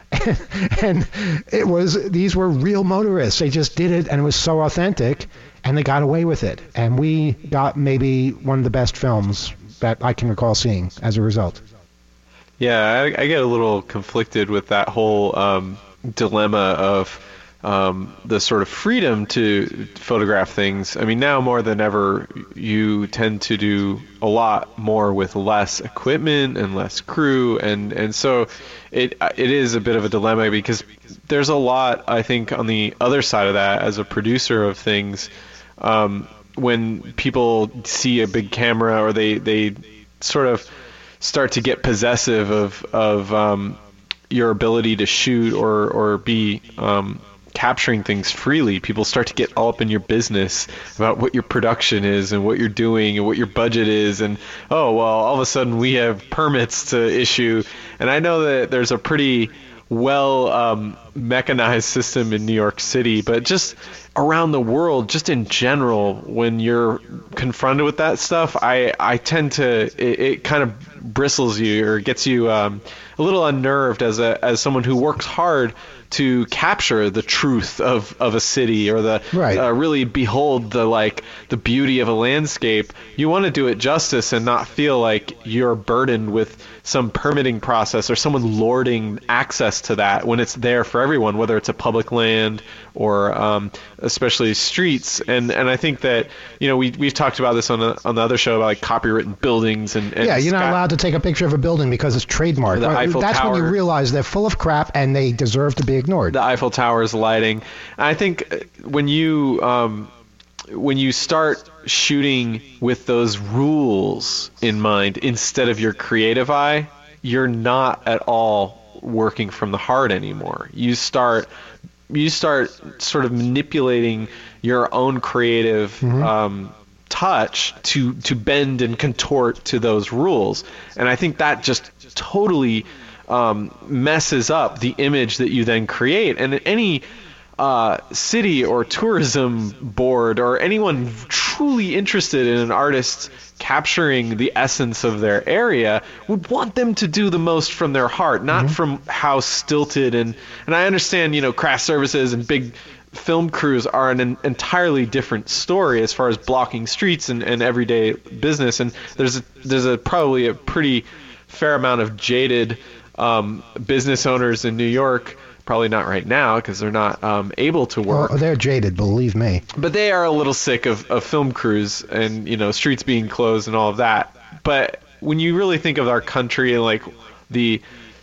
And it was, these were real motorists. They just did it, and it was so authentic, and they got away with it. And we got maybe one of the best films that I can recall seeing as a result. Yeah, I, I get a little conflicted with that whole um, dilemma of um, the sort of freedom to photograph things. I mean, now more than ever, you tend to do a lot more with less equipment and less crew, and, and so it it is a bit of a dilemma, because there's a lot, I think, on the other side of that as a producer of things. Um, when people see a big camera, or they, they sort of start to get possessive of of um, your ability to shoot or or be um, capturing things freely, people start to get all up in your business about what your production is and what you're doing and what your budget is, and oh well, all of a sudden we have permits to issue. And I know that there's a pretty well um, mechanized system in New York City, but just around the world, just in general, when you're confronted with that stuff, I, I tend to, it, it kind of bristles you, or gets you um, a little unnerved as a as someone who works hard to capture the truth of, of a city, or the right. uh, really behold the like the beauty of a landscape. You want to do it justice and not feel like you're burdened with some permitting process or someone lording access to that when it's there for everyone, whether it's a public land or um, especially streets. And and I think that, you know, we we've talked about this on the on the other show about like copywritten buildings and, and yeah, you're not sky- allowed to take a picture of a building because it's trademarked. The Eiffel That's Tower. when you realize they're full of crap and they deserve to be ignored. The Eiffel Tower's lighting. I think when you um, when you start shooting with those rules in mind instead of your creative eye, you're not at all working from the heart anymore. You start you start sort of manipulating your own creative mm-hmm. um, touch to to bend and contort to those rules, and I think that just totally Um, messes up the image that you then create. And any uh, city or tourism board or anyone truly interested in an artist capturing the essence of their area would want them to do the most from their heart, not mm-hmm. from how stilted. And, and I understand, you know, craft services and big film crews are an, an entirely different story as far as blocking streets and, and everyday business. And there's a, there's a probably a pretty fair amount of jaded Um, business owners in New York, probably not right now because they're not um, able to work. Oh, they're jaded, believe me. But they are a little sick of, of film crews and, you know, streets being closed and all of that. But when you really think of our country and like the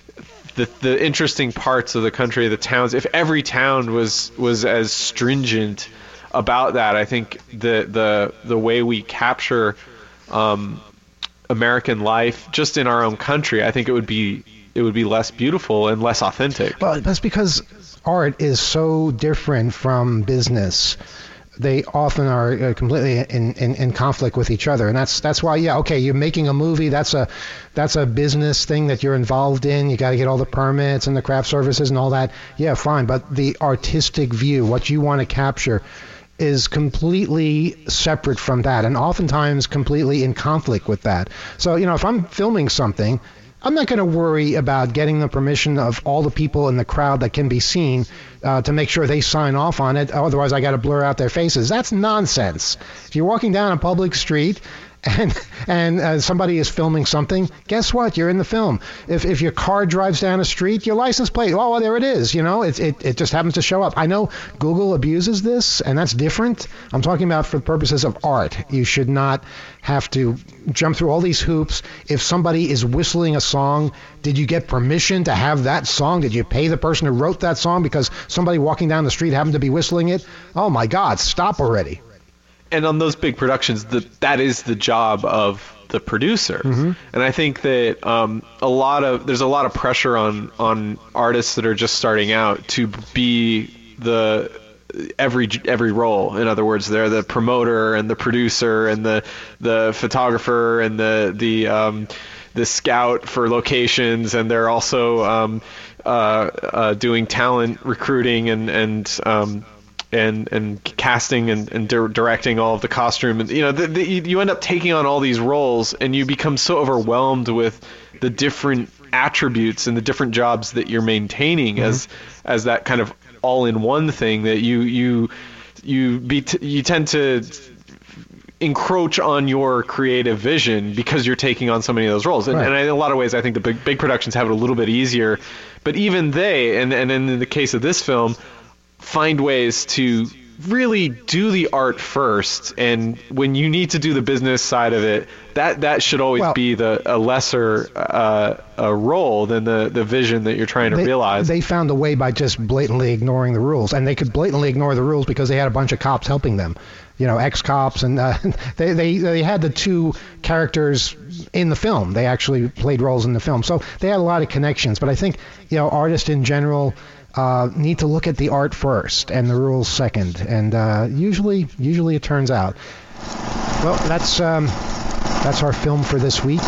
the the interesting parts of the country, the towns, if every town was was as stringent about that, I think the the the way we capture um, American life just in our own country, I think it would be it would be less beautiful and less authentic. Well, that's because art is so different from business. They often are completely in, in, in conflict with each other, and that's that's why, yeah, okay, you're making a movie. That's a that's a business thing that you're involved in. You got to get all the permits and the craft services and all that. Yeah, fine, but the artistic view, what you want to capture, is completely separate from that, and oftentimes completely in conflict with that. So, you know, if I'm filming something, I'm not going to worry about getting the permission of all the people in the crowd that can be seen uh, to make sure they sign off on it. Otherwise, I got to blur out their faces. That's nonsense. If you're walking down a public street and and uh, somebody is filming something, guess what? You're in the film. If if your car drives down a street, your license plate, oh, well, there it is. You know, it, it it just happens to show up. I know Google abuses this, and that's different. I'm talking about for purposes of art. You should not have to jump through all these hoops. If somebody is whistling a song, did you get permission to have that song? Did you pay the person who wrote that song because somebody walking down the street happened to be whistling it? Oh, my God, stop already. And on those big productions, the, that is the job of the producer. Mm-hmm. And I think that um, a lot of there's a lot of pressure on on artists that are just starting out to be the every every role. In other words, they're the promoter and the producer and the the photographer and the the um, the scout for locations, and they're also um, uh, uh, doing talent recruiting and and um, and and casting and, and di- directing all of the costume, and you know the, the, you end up taking on all these roles, and you become so overwhelmed with the different attributes and the different jobs that you're maintaining mm-hmm. as as that kind of all-in-one thing that you you you be t- you tend to encroach on your creative vision because you're taking on so many of those roles. And, right. and in a lot of ways, I think the big big productions have it a little bit easier. But even they, and, and in the case of this film, find ways to really do the art first. And when you need to do the business side of it, that, that should always well, be the a lesser uh, a role than the, the vision that you're trying to they, realize. They found a way by just blatantly ignoring the rules. And they could blatantly ignore the rules because they had a bunch of cops helping them. You know, ex-cops, and uh, they, they they had the two characters in the film. They actually played roles in the film. So they had a lot of connections. But I think, you know, artists in general uh, need to look at the art first and the rules second. And uh, usually usually it turns out. Well, that's um, that's our film for this week.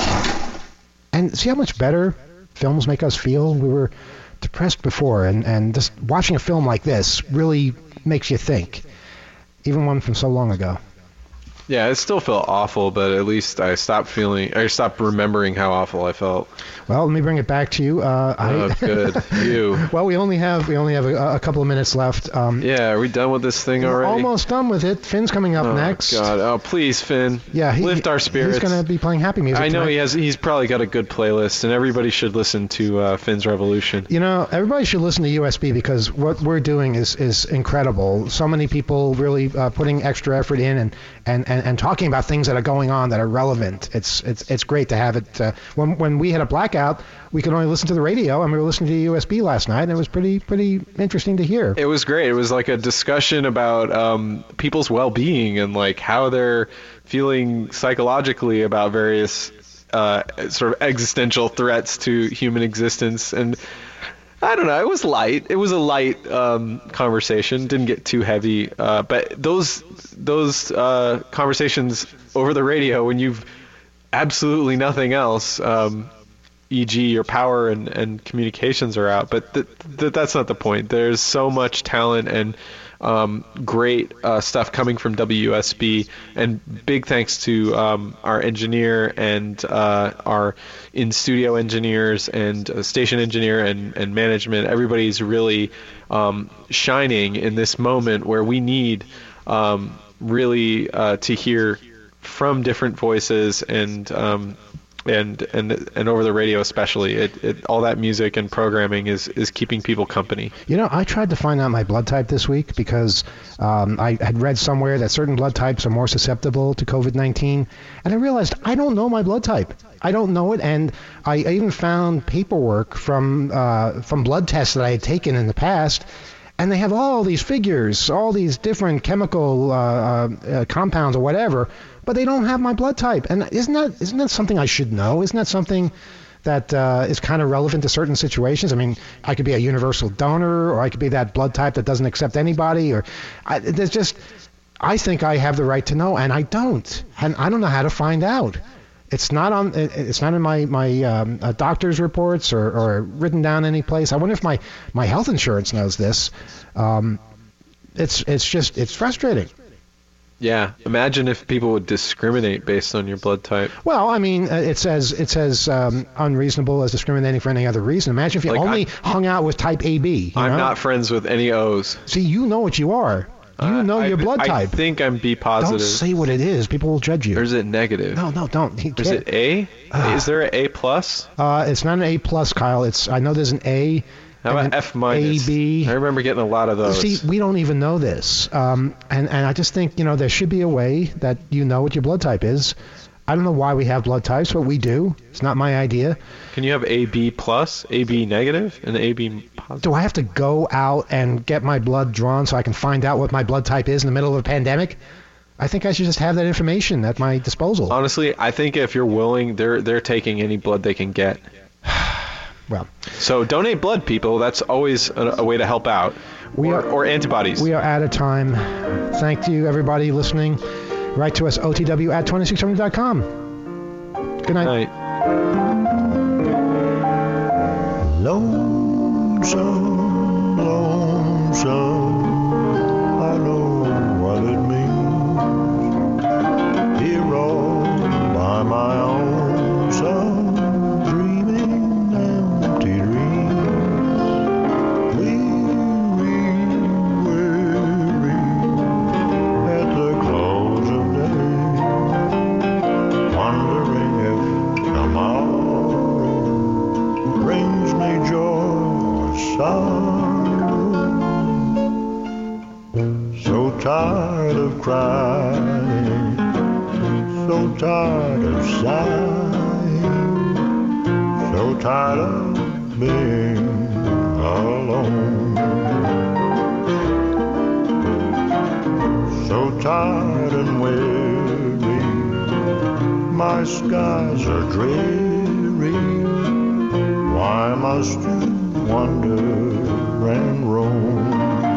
And see how much better films make us feel? We were depressed before, and, and just watching a film like this really makes you think. Even one from so long ago. Yeah, it still felt awful, but at least I stopped feeling, I stopped remembering how awful I felt. Well, let me bring it back to you. Uh, oh, I, good. You. Well, we only have we only have a, a couple of minutes left. Um, yeah, are we done with this thing already? Almost done with it. Finn's coming up oh, next. God. Oh, please, Finn. Yeah, he, lift our spirits. He's going to be playing happy music I know tonight. he has. He's probably got a good playlist, and everybody should listen to uh, Finn's Revolution. You know, everybody should listen to U S B because what we're doing is, is incredible. So many people really uh, putting extra effort in and, and, and, and talking about things that are going on that are relevant. It's it's it's great to have it. Uh, when when we had a blackout, we could only listen to the radio, and we were listening to U S B last night, and it was pretty pretty interesting to hear. It was great. It was like a discussion about um, people's well-being and like how they're feeling psychologically about various uh, sort of existential threats to human existence. And I don't know, it was light. It was a light um, conversation. Didn't get too heavy. Uh, but those those uh, conversations over the radio, when you've absolutely nothing else, um, for example your power and, and communications are out. But th- th- that's not the point. There's so much talent and um, great uh, stuff coming from W U S B, and big thanks to um, our engineer and uh, our in-studio engineers and uh, station engineer and, and management. Everybody's really um, shining in this moment where we need um, really uh, to hear from different voices and um, and and and over the radio especially. It, it all that music and programming is is keeping people company. You know, I tried to find out my blood type this week because um, I had read somewhere that certain blood types are more susceptible to COVID nineteen, and I realized I don't know my blood type. I don't know it, and I even found paperwork from uh, from blood tests that I had taken in the past. And they have all these figures, all these different chemical uh, uh, compounds or whatever, but they don't have my blood type. And isn't that isn't that something I should know? Isn't that something that uh, is kind of relevant to certain situations? I mean, I could be a universal donor, or I could be that blood type that doesn't accept anybody, or I, there's just, I think I have the right to know, and I don't, and I don't know how to find out. It's not on. It's not in my my um, uh, doctor's reports or, or written down any place. I wonder if my, my health insurance knows this. Um, it's it's just it's frustrating. Yeah, imagine if people would discriminate based on your blood type. Well, I mean, it says it's as um, unreasonable as discriminating for any other reason. Imagine if you like only I, hung out with type A B. You I'm know? not friends with any O's. See, you know what you are. You uh, know your I, blood type. I think I'm B positive. Don't say what it is. People will judge you. Or is it negative? No, no, don't. Is it A? Uh, is there an A plus? Uh, it's not an A plus, Kyle. It's I know there's an A. How about F minus? A, B. I remember getting a lot of those. See, we don't even know this. Um, and, and I just think, you know, there should be a way that you know what your blood type is. I don't know why we have blood types, but we do. It's not my idea. Can you have A B plus, A B negative, and A B positive? Do I have to go out and get my blood drawn so I can find out what my blood type is in the middle of a pandemic? I think I should just have that information at my disposal. Honestly, I think if you're willing, they're they're taking any blood they can get. Well, so donate blood, people. That's always a, a way to help out. We or, are, or antibodies. We are out of time. Thank you, everybody listening. Write to us, O T W at twenty-six seventy dot com. Good night. Good night. Lonesome, lonesome, I sorrow, so tired of crying, so tired of sighing, so tired of being alone, so tired and weary, my skies are dreary. Why must you wander and roam?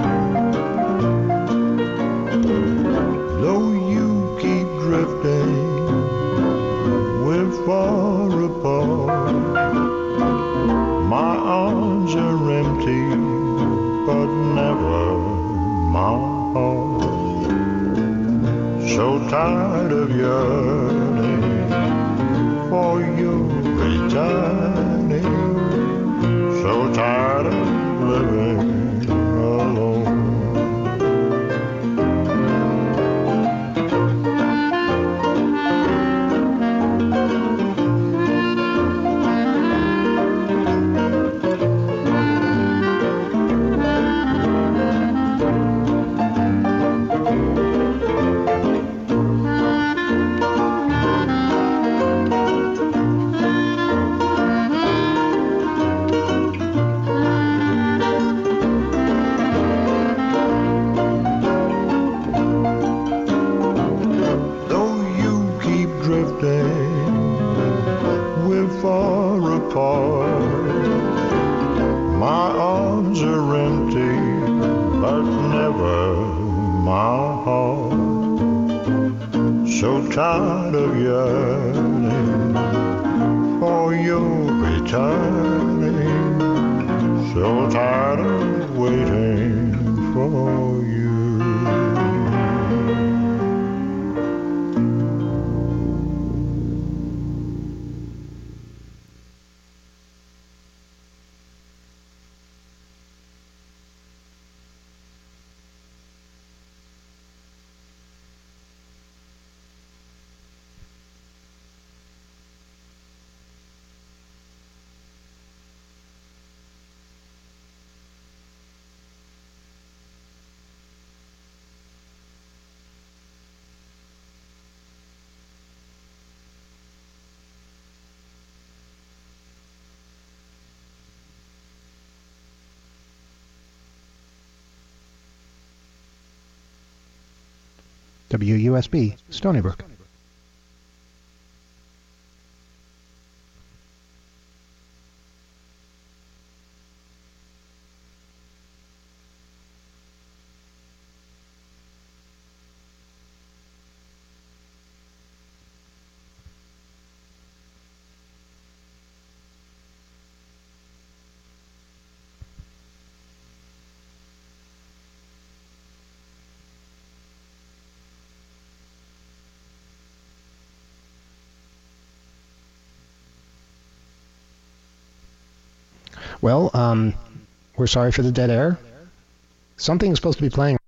Though you keep drifting, we're far apart. My arms are empty, but never my heart. So tired of yearning for your returning, so tired of living alone. My arms are empty, but never my heart. So tired of yearning for your returning, so tired of waiting for you. W U S B, Stony Brook. Well, um, we're sorry for the dead air. Something is supposed to be playing.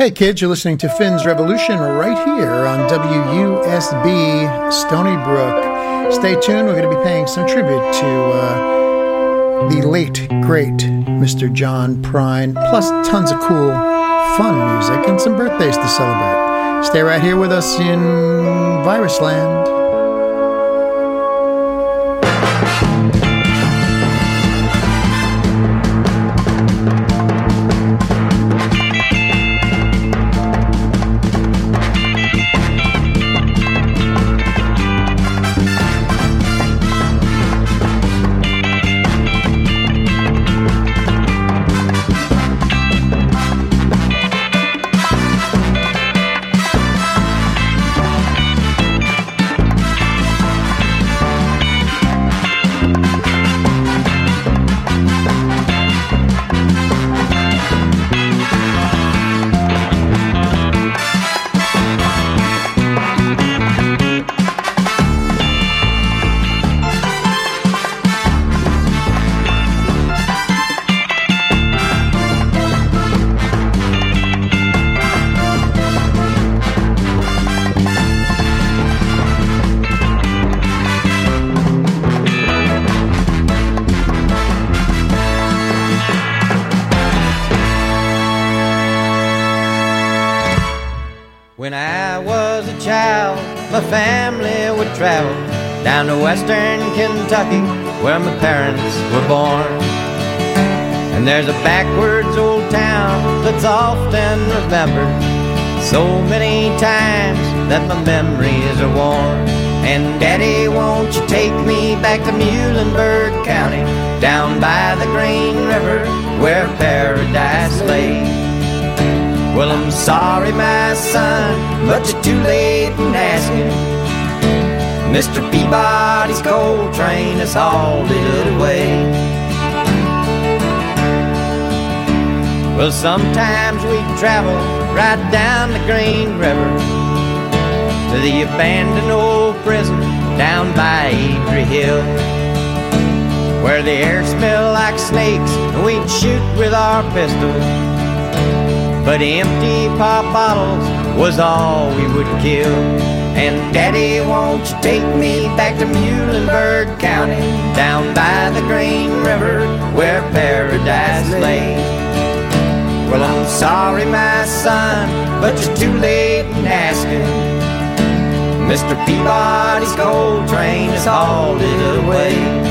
Hey kids, you're listening to Finn's Revolution right here on W U S B Stony Brook. Stay tuned, we're going to be paying some tribute to uh, the late, great Mister John Prine, plus tons of cool, fun music and some birthdays to celebrate. Stay right here with us in Virusland. Down to western Kentucky, where my parents were born. And there's a backwards old town that's often remembered so many times that my memories are worn. And Daddy, won't you take me back to Muhlenberg County, down by the Green River, where paradise lay. Well, I'm sorry, my son, but you're too late in asking. Mister Peabody's coal train has hauled it away. Well, sometimes we travel right down the Green River to the abandoned old prison down by Adrie Hill, where the air smelled like snakes and we'd shoot with our pistols, but empty pop bottles was all we would kill. And Daddy, won't you take me back to Muhlenberg County, down by the Green River, where paradise lay. Well, I'm sorry, my son, but you're too late in asking. Mister Peabody's coal train has hauled it away.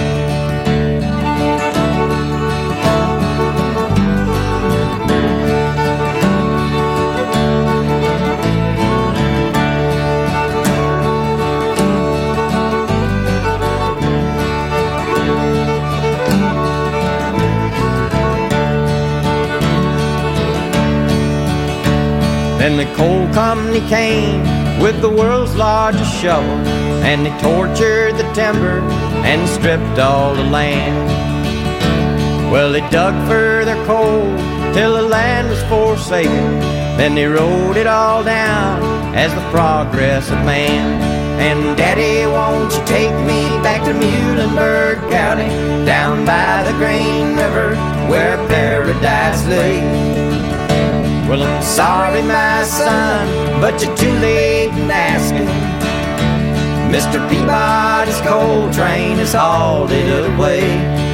Then the coal company came with the world's largest shovel, and they tortured the timber and stripped all the land. Well, they dug for their coal till the land was forsaken. Then they wrote it all down as the progress of man. And Daddy, won't you take me back to Muhlenberg County, down by the Green River, where paradise lay. Well, I'm sorry, my son, but you're too late in asking. Mister Peabody's coal train has hauled it away.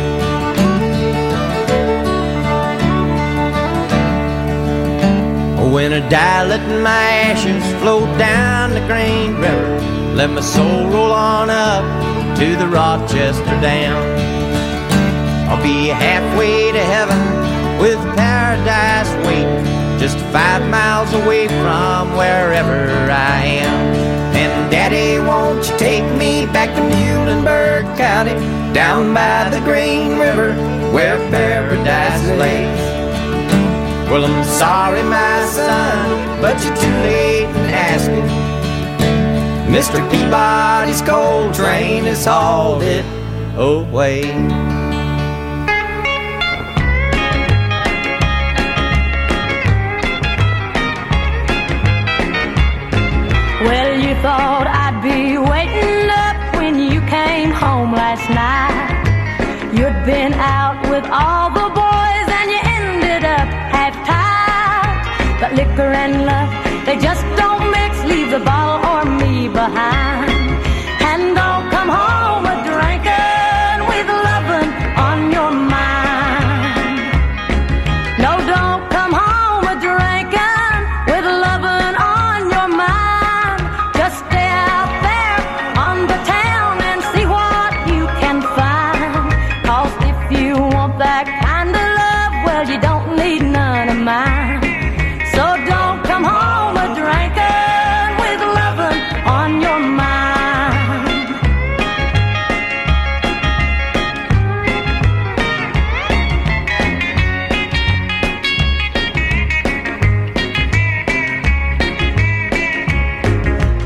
When I die, let my ashes float down the Green River, let my soul roll on up to the Rochester Dam. I'll be halfway to heaven with paradise waiting, just five miles away from wherever I am. And Daddy, won't you take me back to Muhlenberg County, down by the Green River, where paradise lays. Well, I'm sorry, my son, but you're too late in asking. Mister Peabody's coal train has hauled it away. Well, you thought I'd be waiting up when you came home last night. You'd been out with all the boys and you ended up half-tied. But liquor and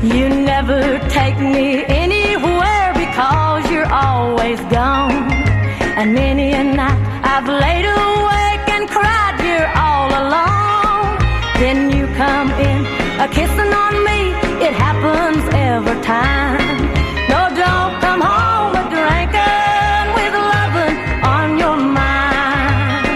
You never take me anywhere because you're always gone. And many a night I've laid awake and cried here all alone. Then you come in a kissing on me, it happens every time. No, don't come home a drinking with loving on your mind.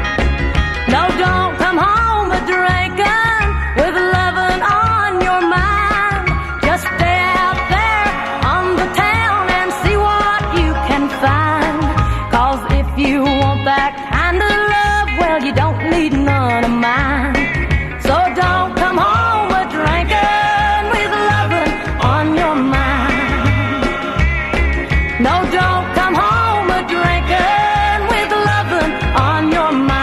No, don't come home a drinking with loving on your mind. Just stay out there on the town and see what you can find. Cause if you want that kind of love, well, you don't need none of mine. So don't come home a drinking with loving on your mind. No, don't come home a drinking with loving on your mind.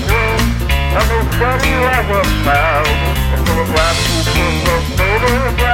Funny like a cloud, until a glass will put the